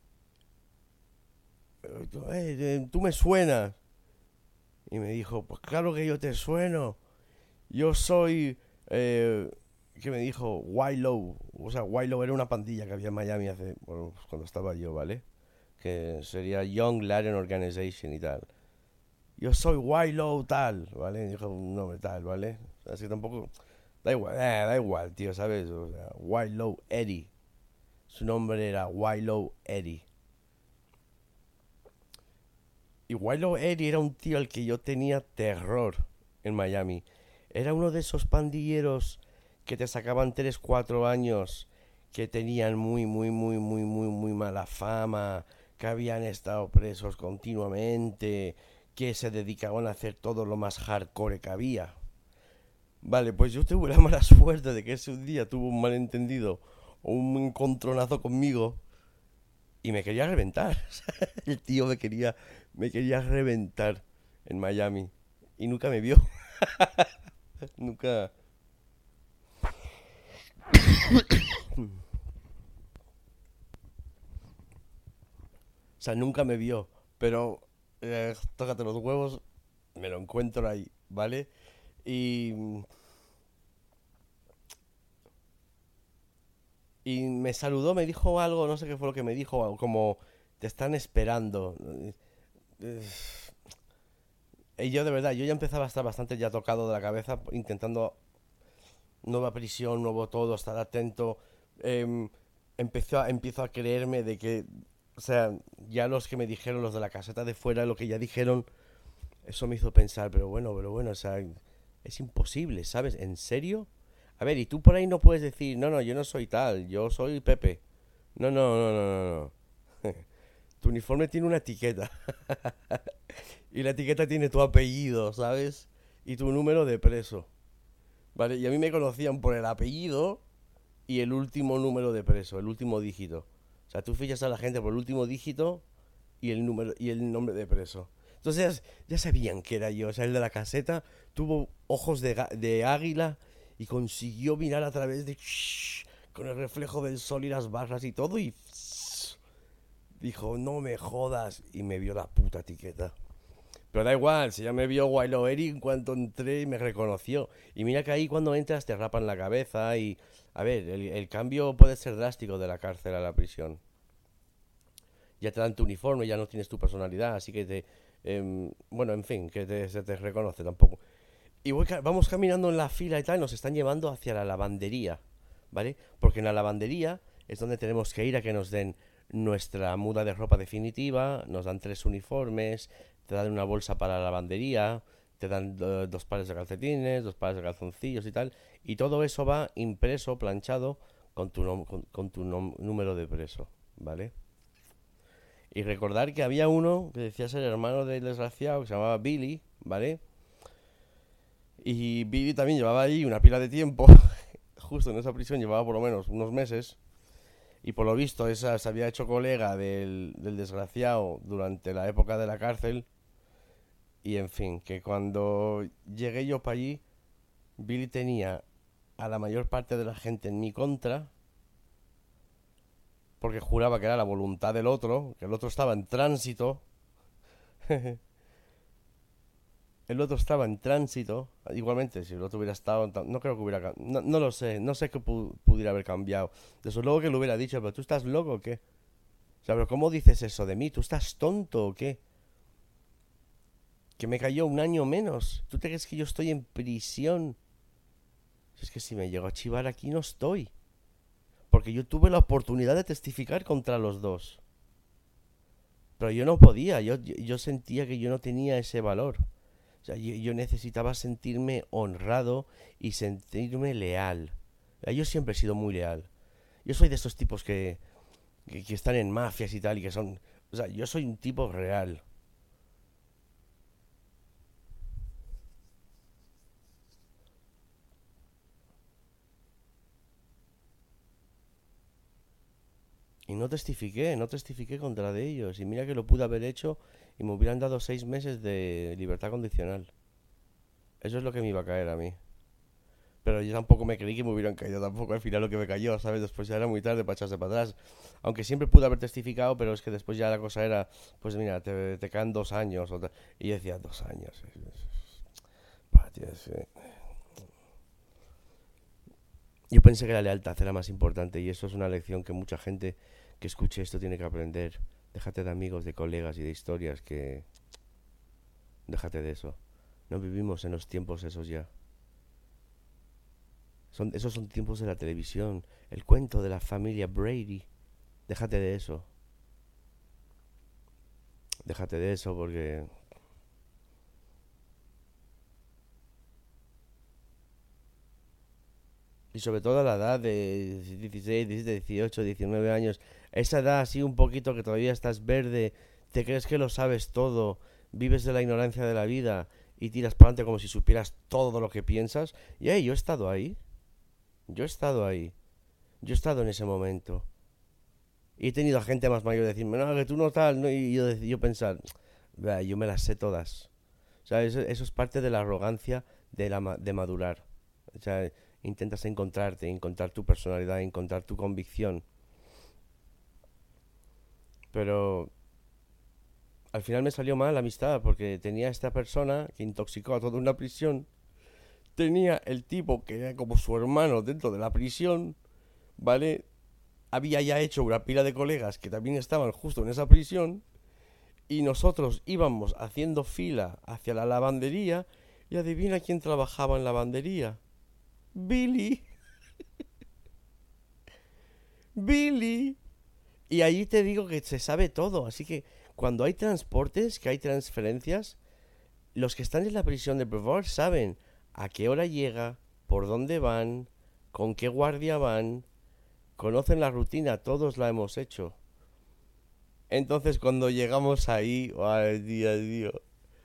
Eh, tú me suenas. Y me dijo, pues claro que yo te sueno. Yo soy... Eh, ¿Qué me dijo? Wilo. O sea, Wilo era una pandilla que había en Miami hace... Bueno, cuando estaba yo, ¿vale? Que sería Young Latin Organization y tal. Yo soy Wilo tal, ¿vale? Dijo un nombre tal, ¿vale? Así que tampoco... Da igual, eh, da igual, tío, ¿sabes? O sea, Wilo Eddie. Su nombre era Wilo Eddie. Y Wilo Eddie era un tío al que yo tenía terror en Miami. Era uno de esos pandilleros que te sacaban tres, cuatro años, que tenían muy, muy, muy, muy, muy, muy mala fama, que habían estado presos continuamente, que se dedicaban a hacer todo lo más hardcore que había. Vale, pues yo tuve la mala suerte de que ese día tuvo un malentendido o un encontronazo conmigo y me quería reventar. El tío me quería, me quería reventar en Miami y nunca me vio. Nunca... O sea, nunca me vio, pero eh, tócate los huevos, me lo encuentro ahí, ¿vale? Y... Y me saludó, me dijo algo, no sé qué fue lo que me dijo, como, te están esperando. Y yo de verdad, yo ya empezaba a estar bastante ya tocado de la cabeza, intentando nueva prisión, nuevo todo, estar atento. Eh, empezó a, empiezo a creerme de que, o sea, ya los que me dijeron, los de la caseta de fuera, lo que ya dijeron, eso me hizo pensar, pero bueno, pero bueno, o sea, es imposible, ¿sabes? ¿En serio? A ver, y tú por ahí no puedes decir, no, no, yo no soy tal, yo soy Pepe. No, no, no, no, no, no. Tu uniforme tiene una etiqueta. Y la etiqueta tiene tu apellido, ¿sabes? Y tu número de preso. ¿Vale? Y a mí me conocían por el apellido y el último número de preso, el último dígito. O sea, tú fichas a la gente por el último dígito y el número y el nombre de preso. Entonces ya sabían que era yo. O sea, el de la caseta tuvo ojos de, de águila y consiguió mirar a través de... con el reflejo del sol y las barras y todo y... dijo, no me jodas. Y me vio la puta etiqueta. Pero da igual, si ya me vio Wilo Eddie en cuanto entré y me reconoció. Y mira que ahí cuando entras te rapan la cabeza y... A ver, el, el cambio puede ser drástico de la cárcel a la prisión. Ya te dan tu uniforme, ya no tienes tu personalidad, así que te... Eh, bueno, en fin, que te, se te reconoce tampoco. Y voy, vamos caminando en la fila y tal, nos están llevando hacia la lavandería, ¿vale? Porque en la lavandería es donde tenemos que ir a que nos den nuestra muda de ropa definitiva, nos dan tres uniformes, te dan una bolsa para la lavandería, te dan uh, dos pares de calcetines, dos pares de calzoncillos y tal, y todo eso va impreso, planchado, con tu, nom con, con tu nom número de preso, ¿vale? Y recordar que había uno que decía ser hermano del desgraciado, que se llamaba Billy, ¿vale? Y Billy también llevaba ahí una pila de tiempo, justo en esa prisión llevaba por lo menos unos meses, y por lo visto esa se había hecho colega del, del desgraciado durante la época de la cárcel. Y en fin, que cuando llegué yo para allí, Billy tenía a la mayor parte de la gente en mi contra, porque juraba que era la voluntad del otro, que el otro estaba en tránsito. El otro estaba en tránsito. Igualmente, si el otro hubiera estado... No creo que hubiera... No, no lo sé. No sé qué pu pudiera haber cambiado. Desde luego que lo hubiera dicho, pero ¿tú estás loco o qué? O sea, pero ¿cómo dices eso de mí? ¿Tú estás tonto o qué? Que me cayó un año menos. ¿Tú te crees que yo estoy en prisión? Es que si me llego a chivar aquí no estoy. Porque yo tuve la oportunidad de testificar contra los dos. Pero yo no podía. Yo, yo, yo sentía que yo no tenía ese valor. O sea, yo, yo necesitaba sentirme honrado y sentirme leal. Yo siempre he sido muy leal. Yo soy de esos tipos que, que, que están en mafias y tal y que son... O sea, yo soy un tipo real. Y no testifiqué, no testifiqué contra de ellos. Y mira que lo pude haber hecho y me hubieran dado seis meses de libertad condicional. Eso es lo que me iba a caer a mí. Pero yo tampoco me creí que me hubieran caído tampoco al final lo que me cayó, ¿sabes? Después ya era muy tarde para echarse para atrás. Aunque siempre pude haber testificado, pero es que después ya la cosa era, pues mira, te, te caen dos años. O ta- y yo decía, dos años. Bah, tío, es que- Yo pensé que la lealtad era más importante y eso es una lección que mucha gente que escuche esto tiene que aprender. Déjate de amigos, de colegas y de historias que... Déjate de eso. No vivimos en los tiempos esos ya. Son, esos son tiempos de la televisión. El cuento de la familia Brady. Déjate de eso. Déjate de eso porque... Y sobre todo a la edad de dieciséis, diecisiete, dieciocho, diecinueve años. Esa edad así un poquito que todavía estás verde. Te crees que lo sabes todo. Vives de la ignorancia de la vida. Y tiras para adelante como si supieras todo lo que piensas. Y hey, yo he estado ahí. Yo he estado ahí. Yo he estado en ese momento. Y he tenido a gente más mayor decirme, no, que tú no tal, ¿no? Y yo, yo pensar, "Vea, yo me las sé todas". O sea, eso, eso es parte de la arrogancia de, la, ma- de madurar. O sea, intentas encontrarte, encontrar tu personalidad, encontrar tu convicción. Pero al final me salió mal la amistad porque tenía esta persona que intoxicó a toda una prisión. Tenía el tipo que era como su hermano dentro de la prisión, ¿vale? Había ya hecho una pila de colegas que también estaban justo en esa prisión y nosotros íbamos haciendo fila hacia la lavandería y adivina quién trabajaba en la lavandería. Billy. Billy. Y ahí te digo que se sabe todo, así que cuando hay transportes, que hay transferencias, los que están en la prisión de Brevoort saben a qué hora llega, por dónde van, con qué guardia van, conocen la rutina, todos la hemos hecho. Entonces cuando llegamos ahí, ay Dios, Dios,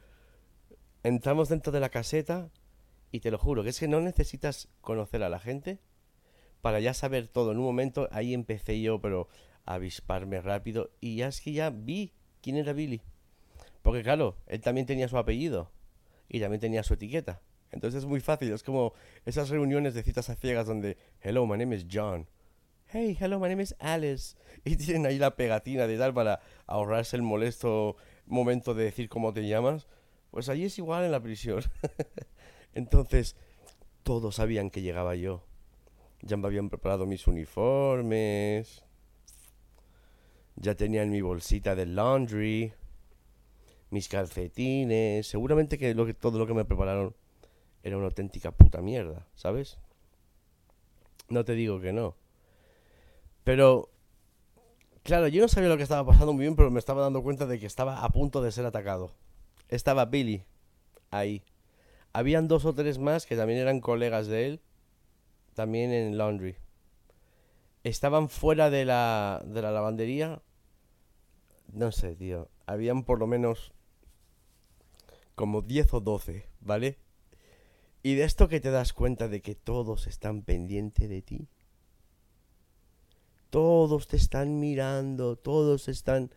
entramos dentro de la caseta y te lo juro, que es que no necesitas conocer a la gente para ya saber todo. En un momento ahí empecé yo, pero a avisparme rápido y ya es que ya vi quién era Billy. Porque claro, él también tenía su apellido y también tenía su etiqueta. Entonces es muy fácil, es como esas reuniones de citas a ciegas donde, hello, my name is John. Hey, hello, my name is Alice. Y tienen ahí la pegatina de tal para ahorrarse el molesto momento de decir cómo te llamas. Pues allí es igual en la prisión. Entonces, todos sabían que llegaba yo. Ya me habían preparado mis uniformes. Ya tenían mi bolsita de laundry. Mis calcetines. Seguramente que, lo que todo lo que me prepararon era una auténtica puta mierda, ¿sabes? No te digo que no. Pero, claro, yo no sabía lo que estaba pasando muy bien, pero me estaba dando cuenta de que estaba a punto de ser atacado. Estaba Billy ahí. Habían dos o tres más que también eran colegas de él, también en laundry. Estaban fuera de la, de la lavandería. No sé, tío. Habían por lo menos como diez o doce, ¿vale? Y de esto que te das cuenta de que todos están pendientes de ti. Todos te están mirando, todos están...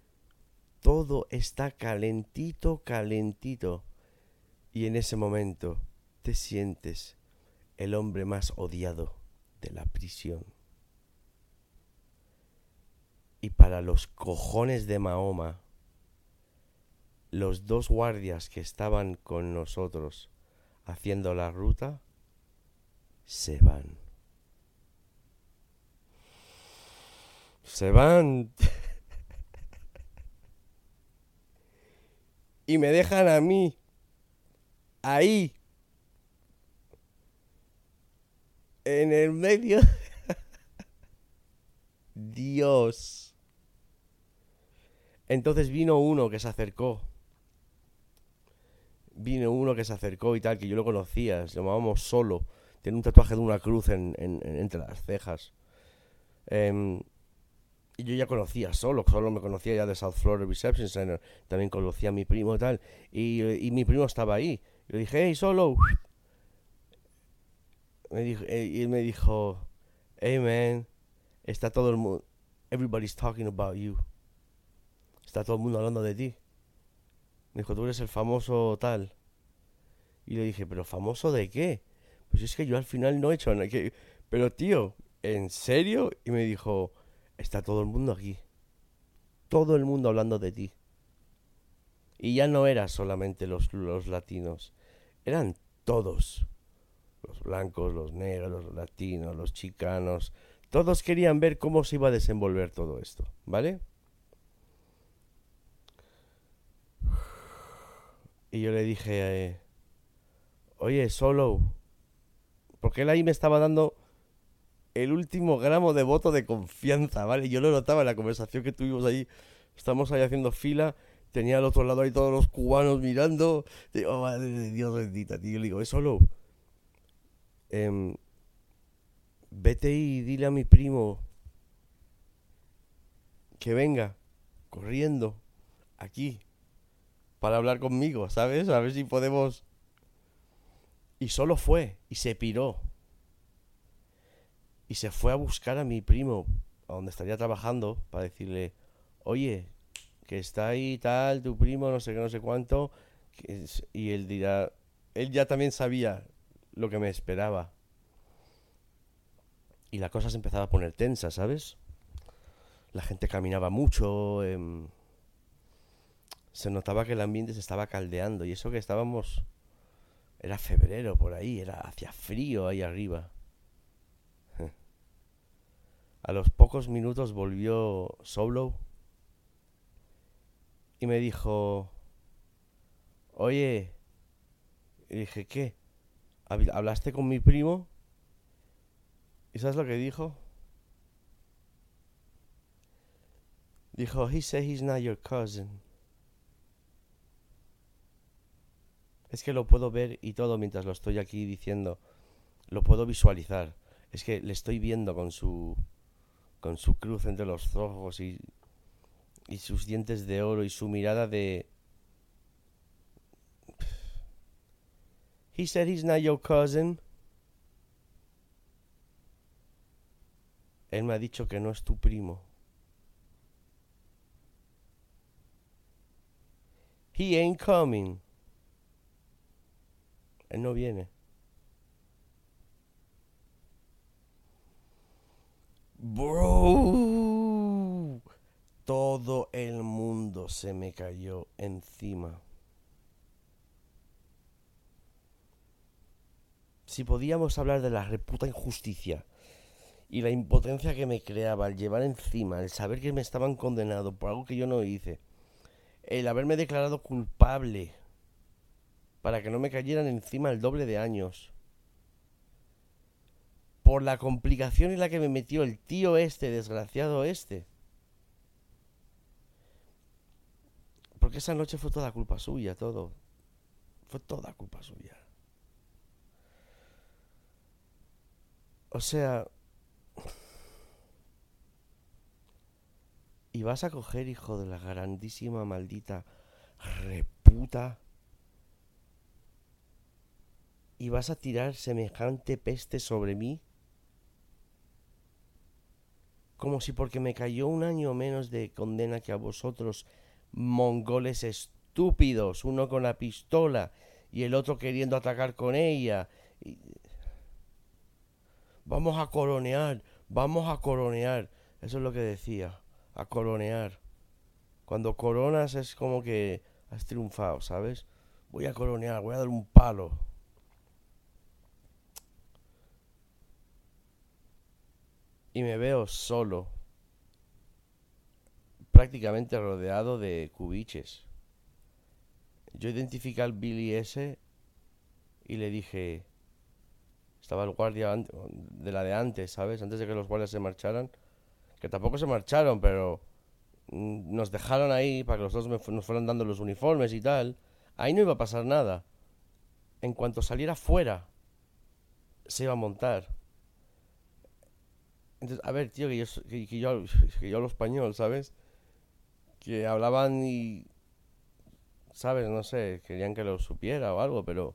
Todo está calentito, calentito. Y en ese momento te sientes el hombre más odiado de la prisión. Y para los cojones de Mahoma, los dos guardias que estaban con nosotros haciendo la ruta, se van. Se van. Y me dejan a mí ahí en el medio. Dios. Entonces vino uno que se acercó. Vino uno que se acercó y tal, que yo lo conocía. Se llamábamos Solo. Tiene un tatuaje de una cruz en, en, en, entre las cejas. Eh, y yo ya conocía Solo. Solo me conocía ya de South Florida Reception Center. También conocía a mi primo y tal. Y, y mi primo estaba ahí. Yo dije, hey, Solo. Me dijo, y él me dijo, hey, man. Está todo el mundo... Everybody's talking about you. Está todo el mundo hablando de ti. Me dijo, tú eres el famoso tal. Y le dije, ¿pero famoso de qué? pues es que yo al final no he hecho nada. Que... Pero tío, ¿en serio? Y me dijo, está todo el mundo aquí. Todo el mundo hablando de ti. Y ya no eran solamente los, los latinos. Eran todos. Los blancos, los negros, los latinos, los chicanos. Todos querían ver cómo se iba a desenvolver todo esto, ¿vale? Y yo le dije, eh, oye, Solo, porque él ahí me estaba dando el último gramo de voto de confianza, ¿vale? Yo lo notaba en la conversación que tuvimos ahí. Estamos ahí haciendo fila. Tenía al otro lado ahí todos los cubanos mirando. Digo, oh, madre de Dios bendita, tío. Yo le digo, eh, Solo, eh, vete y dile a mi primo que venga corriendo aquí para hablar conmigo, ¿sabes? A ver si podemos... Y solo fue, y se piró. Y se fue a buscar a mi primo, a donde estaría trabajando, para decirle, oye, que está ahí tal, tu primo, no sé qué, no sé cuánto. Que es... Y él dirá, él ya también sabía lo que me esperaba. Y la cosa se empezaba a poner tensa, ¿sabes? La gente caminaba mucho, eh... se notaba que el ambiente se estaba caldeando. Y eso que estábamos... Era febrero por ahí, era hacía frío ahí arriba. A los pocos minutos volvió Solo y me dijo, oye, y dije, ¿qué? ¿Hablaste con mi primo? ¿Y sabes lo que dijo? Dijo, he said he's not your cousin. Es que lo puedo ver y todo mientras lo estoy aquí diciendo. Lo puedo visualizar. Es que le estoy viendo con su... con su cruz entre los ojos y... y sus dientes de oro y su mirada de... He said he's not your cousin. Él me ha dicho que no es tu primo. He ain't coming. Él no viene. Bro. Todo el mundo se me cayó encima. Si podíamos hablar de la reputa injusticia y la impotencia que me creaba el llevar encima, el saber que me estaban condenando por algo que yo no hice, el haberme declarado culpable para que no me cayeran encima el doble de años, por la complicación en la que me metió el tío este, desgraciado este. Porque esa noche fue toda culpa suya, todo. Fue toda culpa suya. O sea... Y vas a coger, hijo de la grandísima maldita reputa, y vas a tirar semejante peste sobre mí, como si porque me cayó un año menos de condena que a vosotros, mongoles estúpidos, uno con la pistola y el otro queriendo atacar con ella. Y... Vamos a coronear, vamos a coronear. Eso es lo que decía, a coronear. Cuando coronas es como que has triunfado, ¿sabes? Voy a coronear, voy a dar un palo. Y me veo solo, prácticamente rodeado de cubiches. Yo identifiqué al Billy ese y le dije... Estaba el guardia de la de antes, ¿sabes? Antes de que los guardias se marcharan. Que tampoco se marcharon, pero... Nos dejaron ahí para que los dos nos fueran dando los uniformes y tal. Ahí no iba a pasar nada. En cuanto saliera fuera, se iba a montar. Entonces, a ver, tío, que yo, que, que yo, que yo hablo español, ¿sabes? Que hablaban y... ¿Sabes? No sé, querían que lo supiera o algo, pero...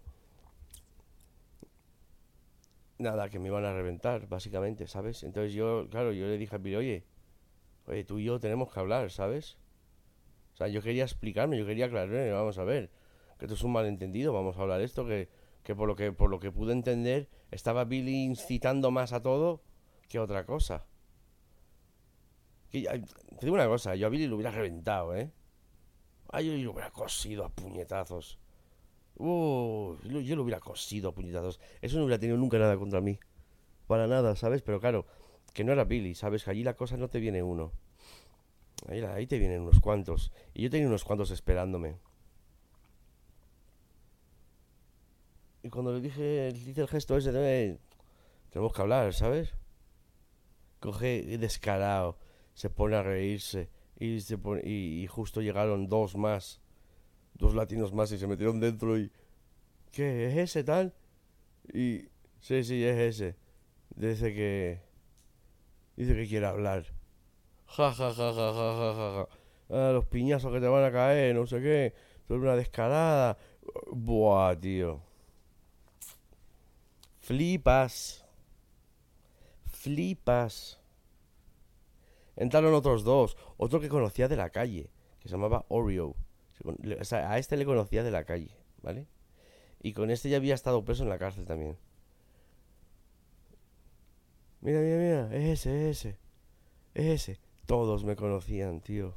Nada, que me iban a reventar, básicamente, ¿sabes? Entonces yo, claro, yo le dije a Piri, oye, oye, tú y yo tenemos que hablar, ¿sabes? O sea, yo quería explicarme, yo quería aclarar, vamos a ver, que esto es un malentendido, vamos a hablar esto, que, que por lo que por lo que pude entender, estaba Billy incitando más a todo que otra cosa. Que, te digo una cosa, yo a Billy lo hubiera reventado, ¿eh? Ay, yo lo hubiera cosido a puñetazos. Uh, yo, yo lo hubiera cosido a puñetazos. Eso no hubiera tenido nunca nada contra mí. Para nada, ¿sabes? Pero claro, que no era Billy, ¿sabes? Que allí la cosa no te viene uno. Ahí, ahí te vienen unos cuantos. Y yo tenía unos cuantos esperándome. Y cuando le dije, le hice el gesto ese de... Tenemos que hablar, ¿sabes? Coge descarado, se pone a reírse. Y, se pone, y, y justo llegaron dos más. Dos latinos más y se metieron dentro y... ¿Qué? ¿Es ese tal? Y... Sí, sí, es ese. Dice que... Dice que quiere hablar. Ja, ja, ja, ja, ja, ja, ja, ja. Ah, los piñazos que te van a caer, no sé qué. Soy una descarada. Buah, tío. Flipas. Flipas. Entraron otros dos. Otro que conocía de la calle, que se llamaba Oreo. O sea, a este le conocía de la calle, ¿vale? Y con este ya había estado preso en la cárcel también. Mira, mira, mira, es ese, es ese, es ese. Todos me conocían, tío.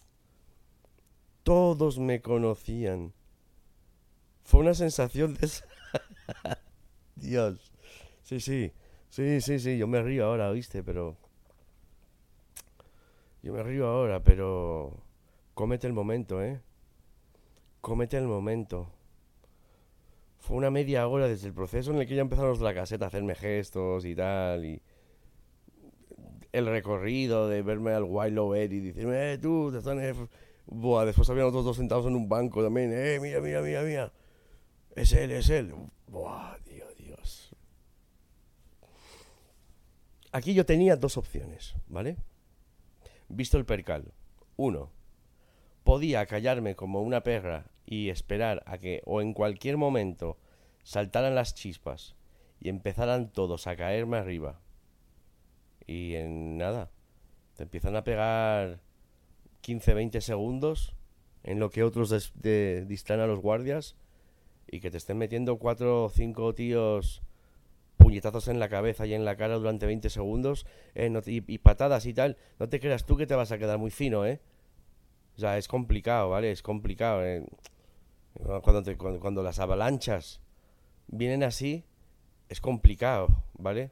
Todos me conocían. Fue una sensación de... Dios. Sí, sí, sí, sí, sí, yo me río ahora, ¿oíste? Pero... Yo me río ahora, pero... Cómete el momento, ¿eh? Cómete el momento. Fue una media hora desde el proceso en el que ya empezaron los de la caseta a hacerme gestos y tal, y... El recorrido de verme al Willow Ed y decirme, eh, tú, te están... Eh... Buah, después habían otros dos sentados en un banco también, eh, mira, mira, mira, mira. Es él, es él. Buah, Dios, Dios. Aquí yo tenía dos opciones, ¿vale? Visto el percal. Uno, podía callarme como una perra y esperar a que, o en cualquier momento, saltaran las chispas y empezaran todos a caerme arriba. Y en nada, te empiezan a pegar quince a veinte segundos en lo que otros des- de- distraen a los guardias y que te estén metiendo cuatro o cinco tíos puñetazos en la cabeza y en la cara durante veinte segundos eh, no te, y, y patadas y tal. No te creas tú que te vas a quedar muy fino, ¿eh? O sea, es complicado, ¿vale? Es complicado, ¿eh? Cuando, te, cuando, cuando las avalanchas vienen así, es complicado, ¿vale?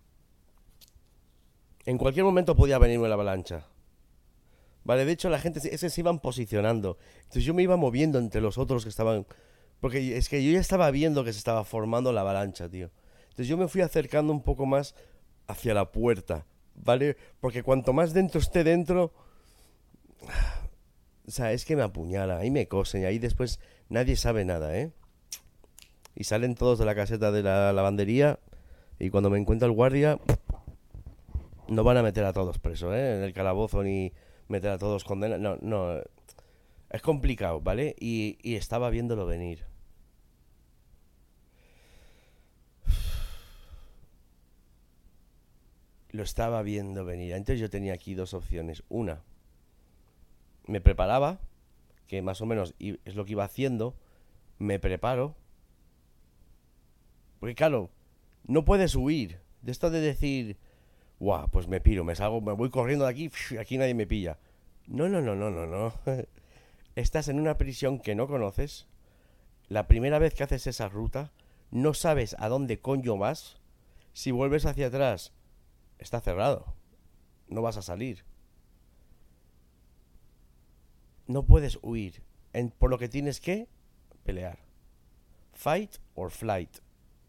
En cualquier momento podía venirme la avalancha. Vale, de hecho la gente ese se iban posicionando. Entonces yo me iba moviendo entre los otros que estaban... Porque es que yo ya estaba viendo que se estaba formando la avalancha, tío. Entonces yo me fui acercando un poco más hacia la puerta, ¿vale? Porque cuanto más dentro esté dentro... O sea, es que me apuñala, ahí me cosen y ahí después nadie sabe nada, ¿eh? Y salen todos de la caseta de la lavandería y cuando me encuentra el guardia... No van a meter a todos presos, ¿eh? En el calabozo ni meter a todos condenados. No, no. Es complicado, ¿vale? Y, y estaba viéndolo venir. Lo estaba viendo venir. Entonces yo tenía aquí dos opciones. Una, me preparaba, que más o menos es lo que iba haciendo. Me preparo. Porque claro, no puedes huir. De esto de decir... Guau, pues me piro, me salgo, me voy corriendo de aquí, aquí nadie me pilla. No, no, no, no, no, no. Estás en una prisión que no conoces. La primera vez que haces esa ruta, no sabes a dónde coño vas. Si vuelves hacia atrás, está cerrado. No vas a salir. No puedes huir. En, por lo que tienes que pelear. Fight or flight.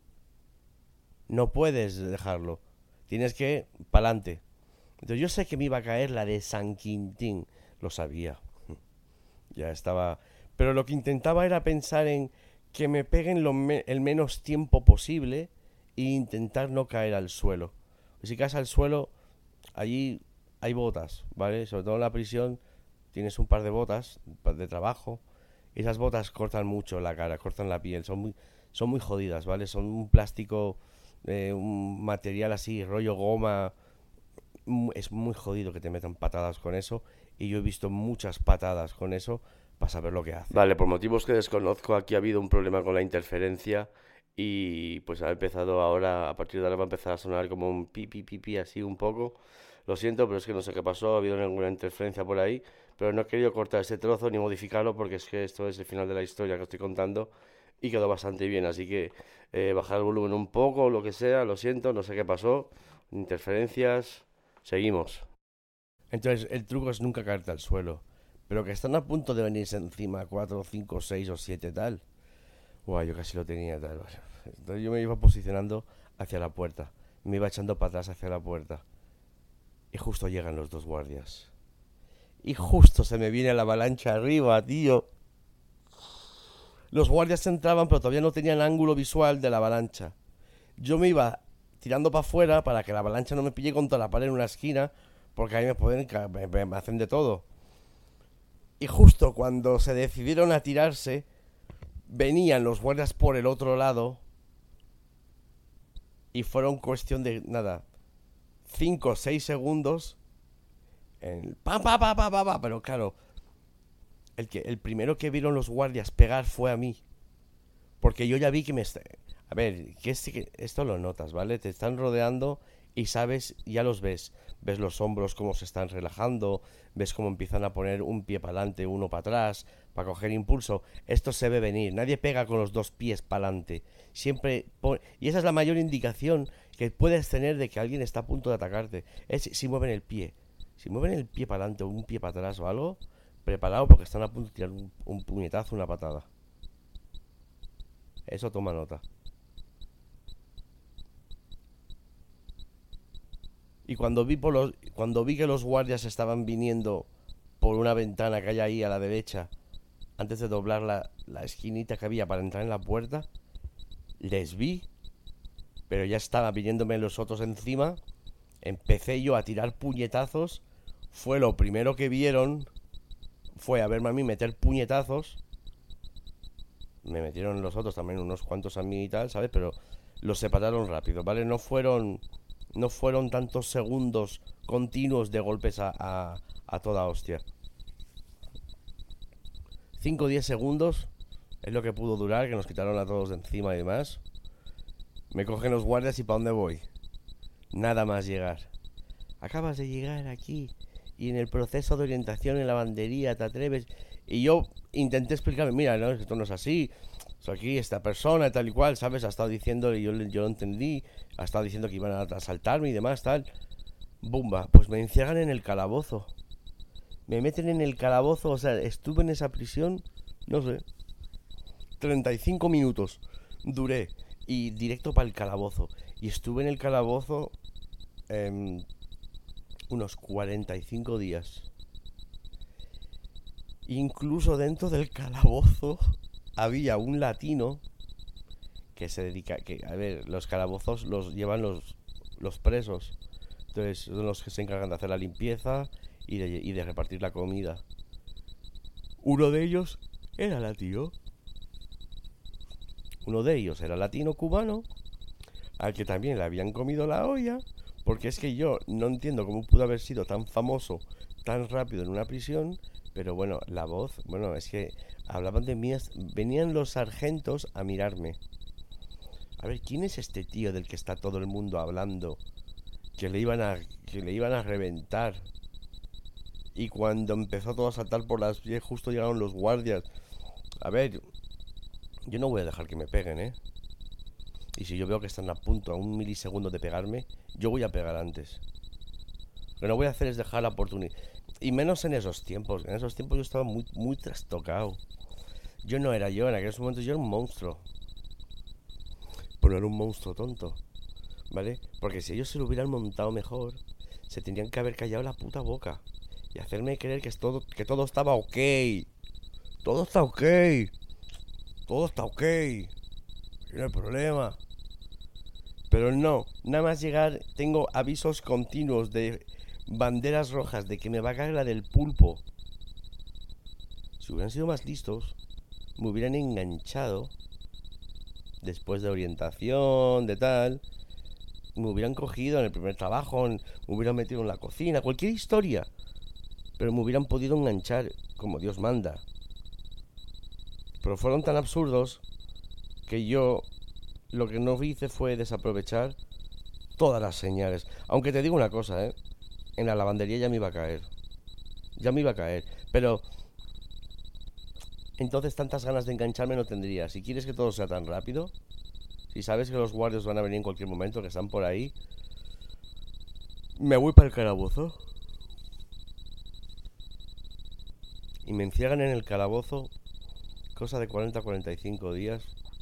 No puedes dejarlo. Tienes que pa'lante. Entonces yo sé que me iba a caer la de San Quintín. Lo sabía. Ya estaba... Pero lo que intentaba era pensar en que me peguen lo me- el menos tiempo posible e intentar no caer al suelo. Si caes al suelo, allí hay botas, ¿vale? Sobre todo en la prisión tienes un par de botas de trabajo. Y esas botas cortan mucho la cara, cortan la piel. Son muy, son muy jodidas, ¿vale? Son un plástico... Eh, un material así, rollo goma. Es muy jodido que te metan patadas con eso. Y yo he visto muchas patadas con eso para saber lo que hace. Vale, por motivos que desconozco, aquí ha habido un problema con la interferencia Y pues ha empezado ahora, a partir de ahora va a empezar a sonar como un pi, pi, pi, pi, así un poco. Lo siento, pero es que no sé qué pasó, ha habido alguna interferencia por ahí. Pero no he querido cortar este trozo ni modificarlo porque es que esto es el final de la historia que estoy contando y quedó bastante bien. Así que eh, bajar el volumen un poco o lo que sea, lo siento, no sé qué pasó. Interferencias, seguimos. Entonces el truco es nunca caerte al suelo. Pero que están a punto de venirse encima cuatro, cinco, seis o siete tal. Buah, yo casi lo tenía tal. Entonces yo me iba posicionando hacia la puerta. Me iba echando para atrás hacia la puerta. Y justo llegan los dos guardias. Y justo se me viene la avalancha arriba, tío. Los guardias entraban, pero todavía no tenían ángulo visual de la avalancha. Yo me iba tirando para afuera para que la avalancha no me pille contra la pared en una esquina, porque ahí me pueden me, me hacen de todo. Y justo cuando se decidieron a tirarse, venían los guardias por el otro lado y fueron cuestión de, nada, cinco o seis segundos en pa, pa, pa, pa, pa, pa, pero claro, el, que, el primero que vieron los guardias pegar fue a mí, porque yo ya vi que me... A ver, que, es, que esto lo notas, ¿vale? Te están rodeando y sabes, ya los ves, ves los hombros cómo se están relajando, ves cómo empiezan a poner un pie para adelante, uno para atrás, para coger impulso. Esto se ve venir, nadie pega con los dos pies para adelante, siempre pone... Y esa es la mayor indicación que puedes tener de que alguien está a punto de atacarte, es si mueven el pie. Si mueven el pie para adelante o un pie para atrás o algo, preparado porque están a punto de tirar un, un puñetazo, una patada. Eso toma nota. Y cuando vi, por los, cuando vi que los guardias estaban viniendo por una ventana que hay ahí a la derecha, antes de doblar la, la esquinita que había para entrar en la puerta, les vi, pero ya estaban viniéndome los otros encima. Empecé yo a tirar puñetazos. Fue lo primero que vieron, fue a verme a mí meter puñetazos. Me metieron los otros también unos cuantos a mí y tal, ¿sabes? Pero los separaron rápido, ¿vale? No fueron... No fueron tantos segundos continuos de golpes a, a, a toda hostia. cinco o diez segundos es lo que pudo durar, que nos quitaron a todos de encima y demás. Me cogen los guardias y ¿para dónde voy? Nada más llegar. Acabas de llegar aquí y en el proceso de orientación en la lavandería te atreves... Y yo intenté explicarme, mira, no, esto no es así... So, aquí esta persona tal y cual, ¿sabes? Ha estado diciendo, y yo, yo lo entendí, ha estado diciendo que iban a asaltarme y demás, tal. Bumba, pues me encierran en el calabozo. Me meten en el calabozo, o sea, estuve en esa prisión, no sé, treinta y cinco minutos duré, y directo para el calabozo. Y estuve en el calabozo eh, unos cuarenta y cinco días. Incluso dentro del calabozo... Había un latino que se dedica, que a ver, los calabozos los llevan los, los presos. Entonces son los que se encargan de hacer la limpieza y de, y de repartir la comida. Uno de ellos era latino. Uno de ellos era latino cubano, al que también le habían comido la olla, porque es que yo no entiendo cómo pudo haber sido tan famoso tan rápido en una prisión. Pero bueno, la voz, bueno, es que hablaban de mí, venían los sargentos a mirarme. A ver, ¿quién es este tío del que está todo el mundo hablando? Que le iban a, que le iban a reventar. Y cuando empezó todo a saltar por las pies, justo llegaron los guardias. A ver, yo no voy a dejar que me peguen, ¿eh? Y si yo veo que están a punto, a un milisegundo de pegarme, yo voy a pegar antes. Lo que no voy a hacer es dejar la oportunidad. Y menos en esos tiempos. En esos tiempos yo estaba muy, muy trastocado. Yo no era yo, en aquellos momentos yo era un monstruo. Pero no era un monstruo tonto, ¿vale? Porque si ellos se lo hubieran montado mejor, se tendrían que haber callado la puta boca y hacerme creer que, es todo, que todo estaba ok. Todo está ok. Todo está ok. No hay problema. Pero no, nada más llegar tengo avisos continuos de... banderas rojas de que me va a caer la del pulpo. Si hubieran sido más listos, me hubieran enganchado después de orientación, de tal, me hubieran cogido en el primer trabajo, me hubieran metido en la cocina, cualquier historia, pero me hubieran podido enganchar como Dios manda. Pero fueron tan absurdos que yo lo que no hice fue desaprovechar todas las señales. Aunque te digo una cosa, ¿eh? En la lavandería ya me iba a caer. Ya me iba a caer. Pero entonces tantas ganas de engancharme no tendría. Si quieres que todo sea tan rápido, si sabes que los guardias van a venir en cualquier momento, que están por ahí, me voy para el calabozo. Y me encierran en el calabozo cosa de cuarenta a cuarenta y cinco días.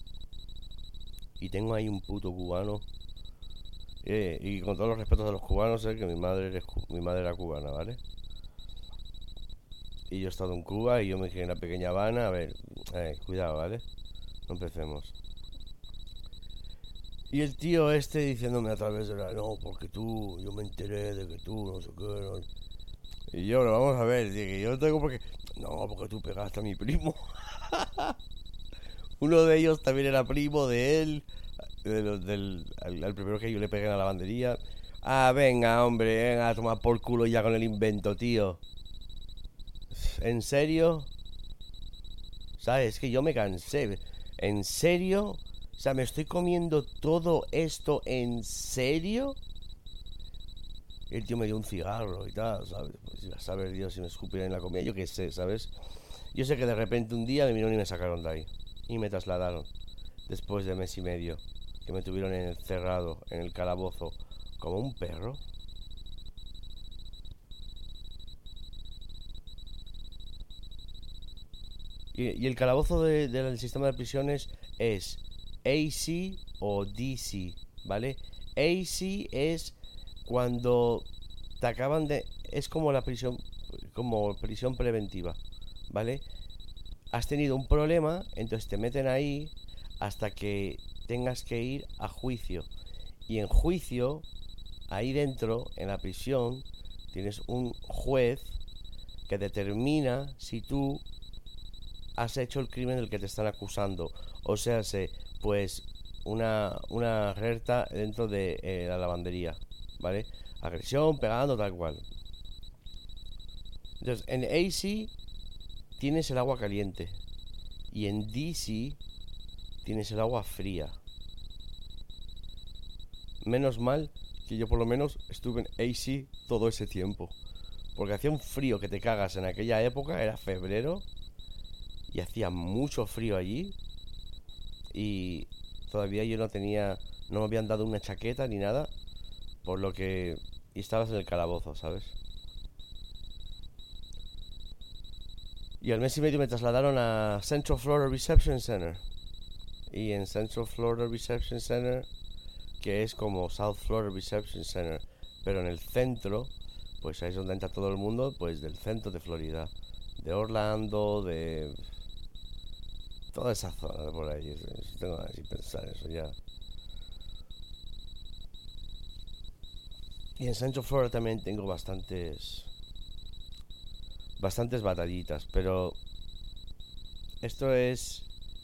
Y tengo ahí un puto cubano. Eh, y con todos los respetos a los cubanos, eh, que mi madre, es, mi madre era cubana, ¿vale? Y yo he estado en Cuba y yo me quedé en la pequeña Habana. A ver, eh, cuidado, ¿vale? No empecemos. Y el tío este diciéndome a través de la... No, porque tú, yo me enteré de que tú, no sé qué... No. Y yo, pero vamos a ver, que yo tengo porque... No, porque tú pegaste a mi primo. Uno de ellos también era primo de él, de los, del, al, al primero que yo le pegué en la lavandería. Ah, venga, hombre, venga a tomar por culo ya con el invento, tío. ¿En serio? ¿Sabes? Es que yo me cansé. ¿En serio? O sea, ¿me estoy comiendo todo esto en serio? Y el tío me dio un cigarro y tal, ¿sabes? Pues a saber Dios si me escupieron en la comida, yo qué sé, ¿sabes? Yo sé que de repente un día me vinieron y me sacaron de ahí. Y me trasladaron. Después de mes y medio. Que me tuvieron encerrado en el calabozo. Como un perro. Y, y el calabozo de, de, del sistema de prisiones es A C o D C, ¿vale? A C es cuando te acaban de... Es como la prisión, como prisión preventiva, ¿vale? Has tenido un problema, entonces te meten ahí hasta que tengas que ir a juicio. Y en juicio, ahí dentro, en la prisión, tienes un juez que determina si tú has hecho el crimen del que te están acusando. O sea, pues una, una rerta dentro de eh, la lavandería, ¿vale? Agresión, pegando, tal cual. Entonces, en A C tienes el agua caliente y en D C tienes el agua fría. Menos mal que yo por lo menos estuve en A C todo ese tiempo, porque hacía un frío que te cagas en aquella época, era febrero y hacía mucho frío allí y todavía yo no tenía, no me habían dado una chaqueta ni nada, por lo que y estabas en el calabozo, ¿sabes? Y al mes y medio me trasladaron a Central Florida Reception Center. Y en Central Florida Reception Center, que es como South Florida Reception Center, pero en el centro, pues ahí es donde entra todo el mundo, pues del centro de Florida, de Orlando, de toda esa zona de por ahí. Tengo que pensar eso ya. Y en Central Florida también tengo bastantes bastantes batallitas, pero esto es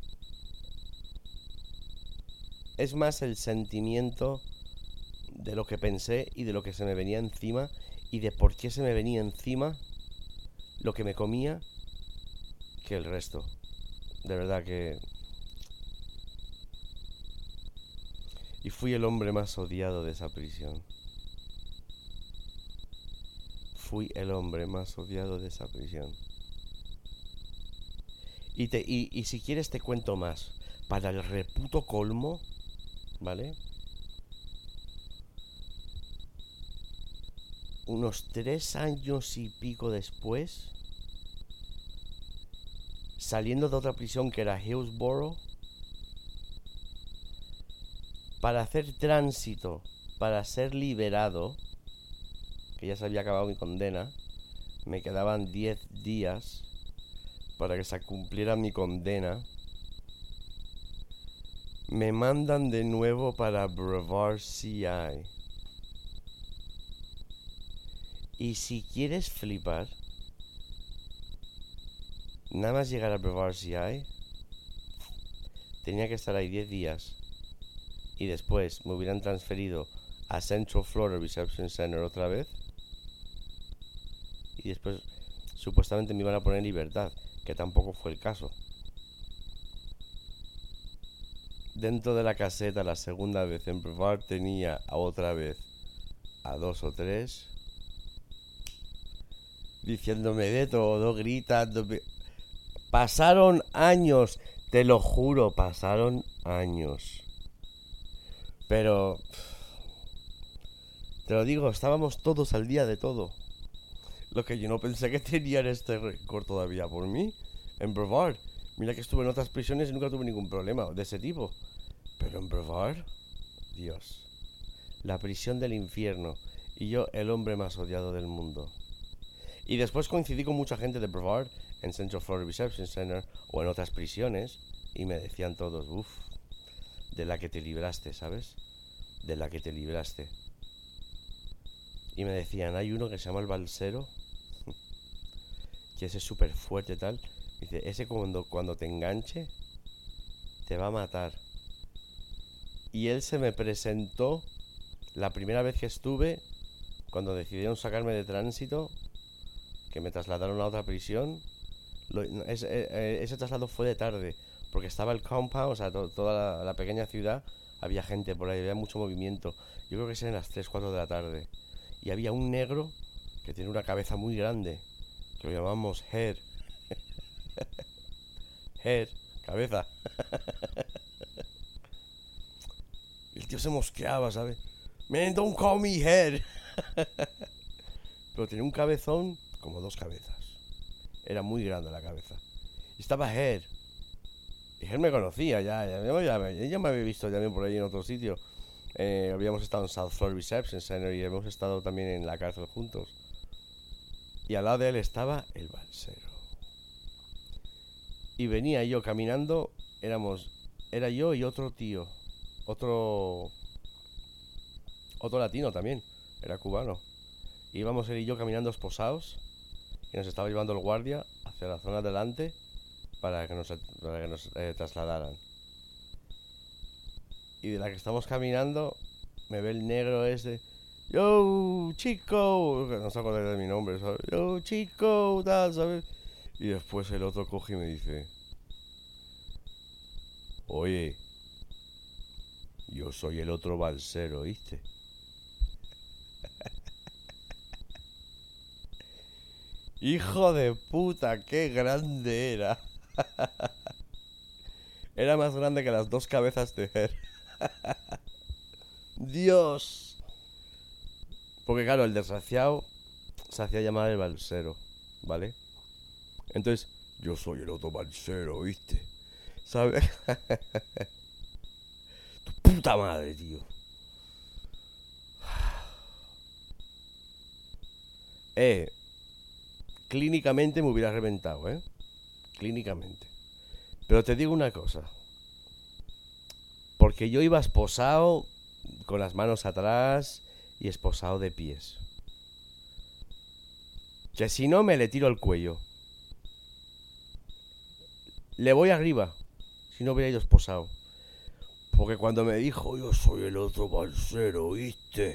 es más el sentimiento de lo que pensé y de lo que se me venía encima y de por qué se me venía encima lo que me comía que el resto. De verdad que... Y fui el hombre más odiado de esa prisión. Fui el hombre más odiado de esa prisión. Y, te, y, y si quieres te cuento más. Para el reputo colmo, ¿vale? Unos tres años y pico después, saliendo de otra prisión que era Hillsborough, para hacer tránsito, para ser liberado, que ya se había acabado mi condena, me quedaban diez días para que se cumpliera mi condena. Me mandan de nuevo para Brevard C I. Y si quieres flipar, nada más llegar a Brevard C I, tenía que estar ahí diez días. Y después me hubieran transferido a Central Florida Reception Center otra vez. Y después supuestamente me iban a poner en libertad, que tampoco fue el caso. dentro de la caseta la segunda vez en Brevard tenía a otra vez a dos o tres diciéndome de todo, gritándome. Pasaron años, te lo juro, pasaron años. Pero te lo digo, estábamos todos al día de todo. Lo que yo no pensé que tenían este récord todavía por mí en Brevard. Mira que estuve en otras prisiones y nunca tuve ningún problema de ese tipo. Pero en Brevard, Dios, la prisión del infierno. Y yo, el hombre más odiado del mundo. Y después coincidí con mucha gente de Brevard en Central Florida Reception Center o en otras prisiones. Y me decían todos, uff, de la que te libraste, ¿sabes? De la que te libraste. Y me decían, hay uno que se llama el Balsero, que ese es súper fuerte tal. Dice, ese cuando, cuando te enganche, te va a matar. Y él se me presentó la primera vez que estuve, cuando decidieron sacarme de tránsito, que me trasladaron a otra prisión. Lo, ese, ese traslado fue de tarde, porque estaba el compound, o sea, to, toda la, la pequeña ciudad, había gente por ahí, había mucho movimiento. Yo creo que eran las tres, cuatro de la tarde. Y había un negro que tiene una cabeza muy grande, que lo llamamos Head. Head, cabeza. El tío se mosqueaba, ¿sabes? Man, don't call me Head. Pero tenía un cabezón como dos cabezas. Era muy grande la cabeza. Y estaba Head. Y Head me conocía ya. ya, ya, ya ella me había visto también por ahí en otro sitio. Eh, habíamos estado en South Florida Reception Center y hemos estado también en la cárcel juntos. Y al lado de él estaba el Balsero. Y venía yo caminando, éramos, era yo y otro tío, otro, otro latino también, era cubano. Íbamos él y yo caminando esposados y nos estaba llevando el guardia hacia la zona delante para que nos, para que nos eh, trasladaran. Y de la que estamos caminando, me ve el negro ese. Yo, chico. No se acuerda de mi nombre, ¿sabes? Yo, chico, tal, ¿sabes? Y después el otro coge y me dice: oye, yo soy el otro Balsero, ¿viste? Hijo de puta, qué grande era. Era más grande que las dos cabezas de Her. Dios. Porque claro, el desgraciado se hacía llamar el Balsero, ¿vale? Entonces, yo soy el otro Balsero, ¿viste? ¿Sabes? Tu puta madre, tío. Eh, clínicamente me hubiera reventado, ¿eh? Clínicamente. Pero te digo una cosa. Porque yo iba esposado, con las manos atrás y esposado de pies. Que si no me le tiro al cuello. Le voy arriba, si no hubiera ido esposado. Porque cuando me dijo, yo soy el otro Balsero, ¿viste?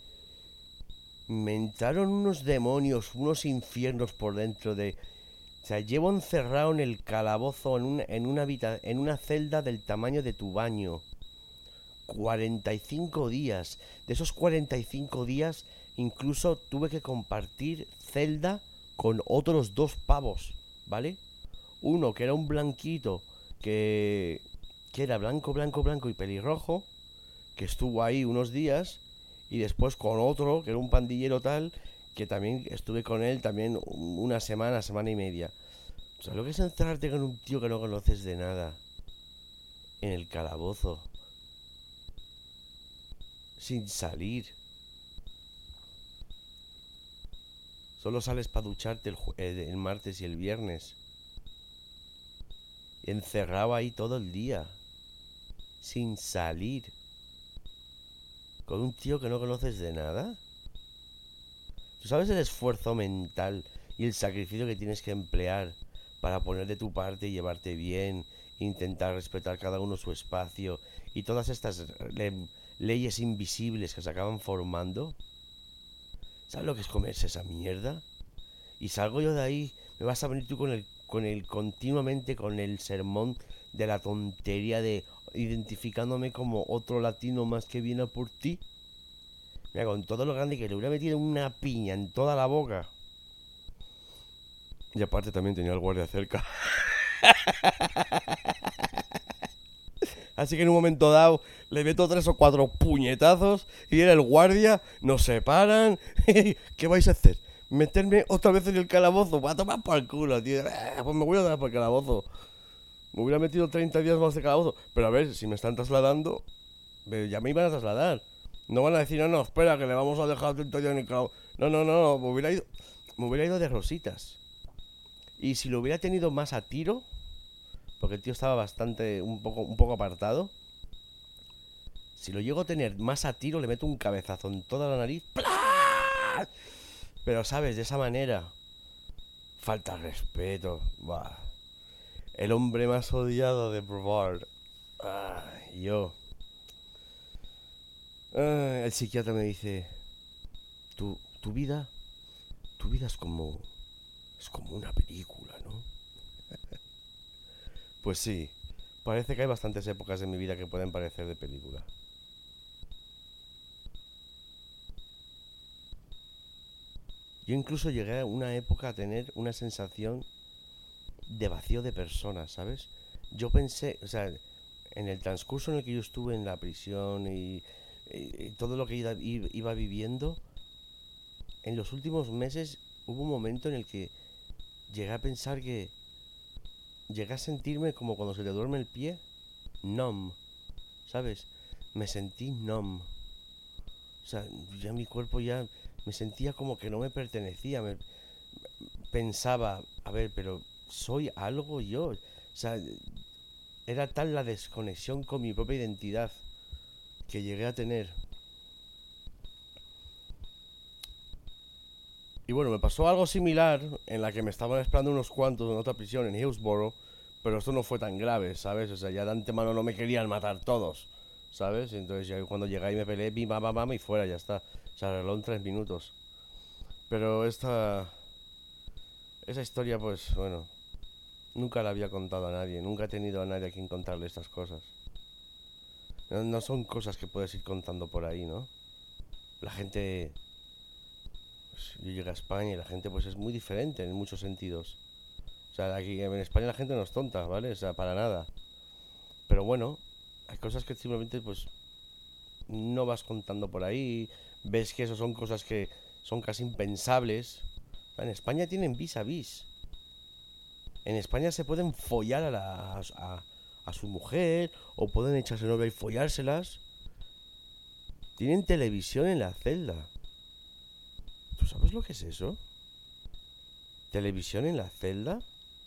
Me entraron unos demonios, unos infiernos por dentro de... O sea, llevo encerrado en el calabozo, en una, en una, habita, en una celda del tamaño de tu baño. cuarenta y cinco días. De esos cuarenta y cinco días, incluso tuve que compartir celda con otros dos pavos, ¿vale? Uno que era un blanquito, que, que era blanco, blanco, blanco y pelirrojo, que estuvo ahí unos días, y después con otro, que era un pandillero tal, que también estuve con él también una semana, semana y media. O sea, lo que es encerrarte con un tío que no conoces de nada en el calabozo, sin salir. Solo sales para ducharte el, el, el martes y el viernes. Encerrado ahí todo el día, sin salir, con un tío que no conoces de nada. ¿Tú sabes el esfuerzo mental y el sacrificio que tienes que emplear para poner de tu parte y llevarte bien, intentar respetar cada uno su espacio y todas estas le- leyes invisibles que se acaban formando? ¿Sabes lo que es comerse esa mierda? Y salgo yo de ahí, me vas a venir tú con el, con el continuamente con el sermón de la tontería de identificándome como otro latino más que viene por ti. Mira, con todo lo grande que le hubiera metido una piña en toda la boca. Y aparte también tenía el guardia cerca. Así que en un momento dado le meto tres o cuatro puñetazos y viene el guardia, nos separan. ¿Qué vais a hacer? ¿Meterme otra vez en el calabozo? Va a tomar por el culo, tío. Pues me voy a dar por el calabozo. Me hubiera metido treinta días más de calabozo. Pero a ver, si me están trasladando, ya me iban a trasladar. No van a decir, no, no, espera, que le vamos a dejar treinta días en el calabozo. No, no, no, me hubiera ido, me hubiera ido de rositas. Y si lo hubiera tenido más a tiro, porque el tío estaba bastante, un poco, un poco apartado. Si lo llego a tener más a tiro, le meto un cabezazo en toda la nariz. ¡Plá! Pero, ¿sabes? De esa manera. Falta de respeto. Buah. El hombre más odiado de Brevard. Ah, yo. Ah, el psiquiatra me dice, tu, tu vida, tu vida es como, es como una película, ¿no? Pues sí, parece que hay bastantes épocas en mi vida que pueden parecer de película. Yo incluso llegué a una época a tener una sensación de vacío de personas, ¿sabes? Yo pensé, o sea, en el transcurso en el que yo estuve en la prisión y, y, y todo lo que iba, iba viviendo, en los últimos meses hubo un momento en el que llegué a pensar que llegué a sentirme como cuando se te duerme el pie, numb, ¿sabes? Me sentí numb. O sea, ya mi cuerpo ya me sentía como que no me pertenecía. Me, pensaba, a ver, pero ¿soy algo yo? O sea, era tal la desconexión con mi propia identidad que llegué a tener. Y bueno, me pasó algo similar en la que me estaban esperando unos cuantos en otra prisión en Hillsborough, pero esto no fue tan grave, ¿sabes? O sea, ya de antemano no me querían matar todos, ¿sabes? Entonces ya cuando llegué y me peleé, bim, bam, bam, bam, y fuera, ya está. Se arregló en tres minutos. Pero esta... Esa historia, pues, bueno, nunca la había contado a nadie. Nunca he tenido a nadie a quien contarle estas cosas. No, no son cosas que puedes ir contando por ahí, ¿no? La gente... Pues, yo llegué a España y la gente, pues, es muy diferente en muchos sentidos. O sea, aquí en España la gente no es tonta, ¿vale? O sea, para nada. Pero bueno, hay cosas que simplemente, pues, no vas contando por ahí. Ves que eso son cosas que son casi impensables. O sea, en España tienen vis a vis. En España se pueden follar a, la, a, a su mujer, o pueden echarse novia y follárselas. Tienen televisión en la celda. ¿Tú sabes lo que es eso? ¿Televisión en la celda?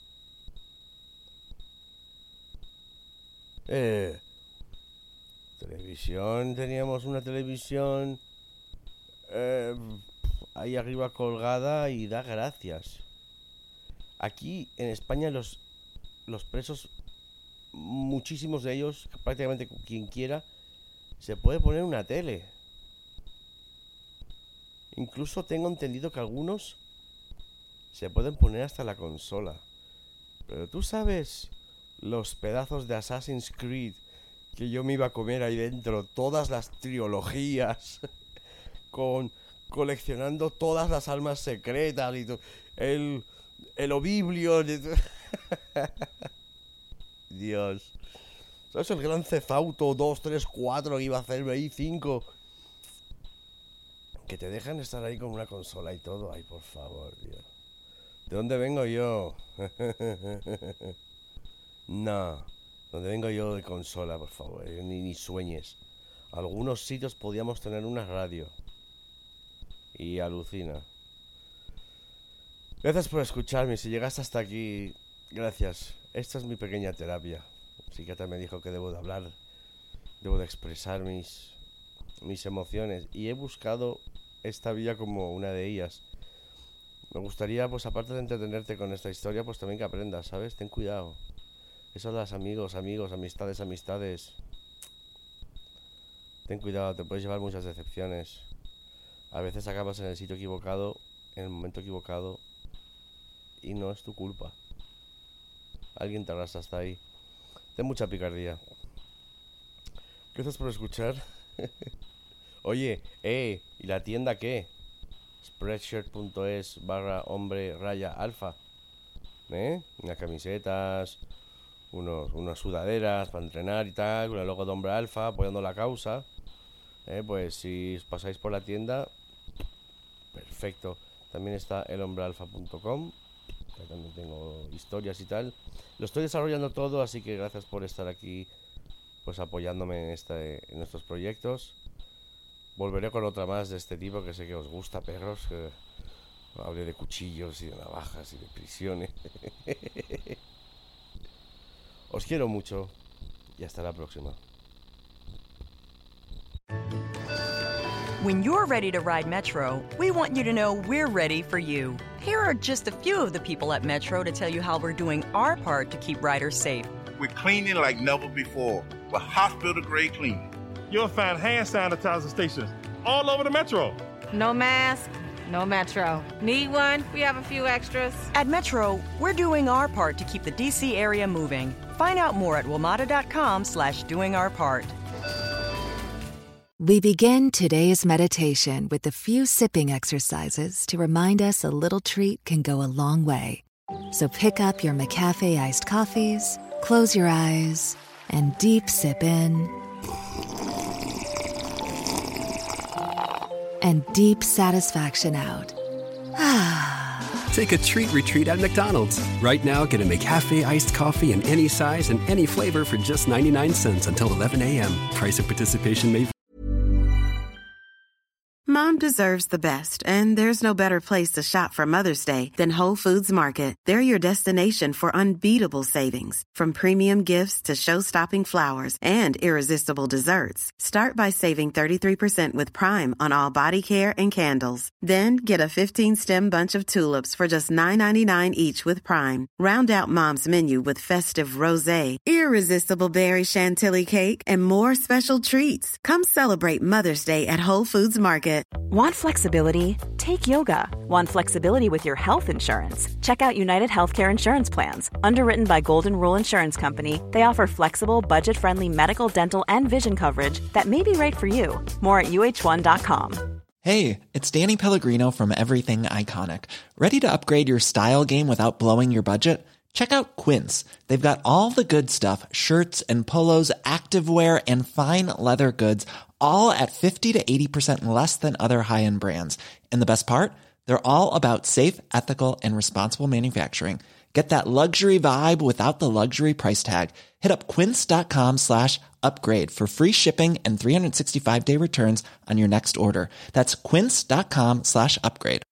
Eh... Televisión, teníamos una televisión eh, ahí arriba colgada y da gracias. Aquí en España los, los presos, muchísimos de ellos, prácticamente quien quiera, se puede poner una tele. Incluso tengo entendido que algunos se pueden poner hasta la consola. Pero tú sabes los pedazos de Assassin's Creed que yo me iba a comer ahí dentro, todas las trilogías, con coleccionando todas las almas secretas y el el obiblio. Dios. ¿Sabes el gran Cefauto dos, tres, cuatro que iba a hacerme ahí? cinco. Que te dejan estar ahí con una consola y todo. Ay, por favor, tío. ¿De dónde vengo yo? No. Donde vengo yo de consola, por favor, eh, ni, ni sueñes. Algunos sitios podíamos tener una radio. Y alucina. Gracias por escucharme. Si llegaste hasta aquí, gracias. Esta es mi pequeña terapia. El psiquiatra me dijo que debo de hablar, debo de expresar mis, mis emociones. Y he buscado esta vía como una de ellas. Me gustaría, pues aparte de entretenerte con esta historia, pues también que aprendas, ¿sabes? Ten cuidado. Eso de los amigos, amigos, amistades, amistades. Ten cuidado, te puedes llevar muchas decepciones. A veces acabas en el sitio equivocado, en el momento equivocado, y no es tu culpa. Alguien te arrastra hasta ahí. Ten mucha picardía. Gracias por escuchar. Oye, eh, ¿y la tienda qué? Spreadshirt.es barra hombre raya alfa. ¿Eh? Unas camisetas, unos, unas sudaderas para entrenar y tal, con el logo de hombre alfa, apoyando la causa. ¿Eh? Pues si os pasáis por la tienda, perfecto. También está el hombre alfa punto com. También tengo historias y tal. Lo estoy desarrollando todo, así que gracias por estar aquí, pues apoyándome en, este, en estos proyectos. Volveré con otra más de este tipo, que sé que os gusta, perros, que hable de cuchillos y de navajas y de prisiones. Os quiero mucho y hasta la próxima. When you're ready to ride Metro, we want you to know we're ready for you. Here are just a few of the people at Metro to tell you how we're doing our part to keep riders safe. We're cleaning like never before with hospital-grade cleaning. You'll find hand sanitizer stations all over the metro. No mask, no Metro. Need one? We have a few extras. At Metro, we're doing our part to keep the D C area moving. Find out more at WMATA.com slash doing our part. We begin today's meditation with a few sipping exercises to remind us a little treat can go a long way. So pick up your McCafe iced coffees, close your eyes, and deep sip in. And deep satisfaction out. Take a treat retreat at McDonald's. Right now, get a McCafe iced coffee in any size and any flavor for just ninety-nine cents until eleven a.m. Price of participation may vary. Mom deserves the best, and there's no better place to shop for Mother's Day than Whole Foods Market. They're your destination for unbeatable savings, from premium gifts to show-stopping flowers and irresistible desserts. Start by saving thirty-three percent with Prime on all body care and candles. Then get a fifteen-stem bunch of tulips for just nine ninety-nine each with Prime. Round out Mom's menu with festive rosé, irresistible berry chantilly cake, and more special treats. Come celebrate Mother's Day at Whole Foods Market. Want flexibility? Take yoga. Want flexibility with your health insurance? Check out United Healthcare Insurance Plans. Underwritten by Golden Rule Insurance Company, they offer flexible, budget-friendly medical, dental, and vision coverage that may be right for you. More at U H one dot com. Hey, it's Danny Pellegrino from Everything Iconic. Ready to upgrade your style game without blowing your budget? Check out Quince. They've got all the good stuff, shirts and polos, activewear, and fine leather goods, all at fifty to eighty percent less than other high-end brands. And the best part? They're all about safe, ethical, and responsible manufacturing. Get that luxury vibe without the luxury price tag. Hit up quince.com slash upgrade for free shipping and three sixty-five day returns on your next order. That's quince.com slash upgrade.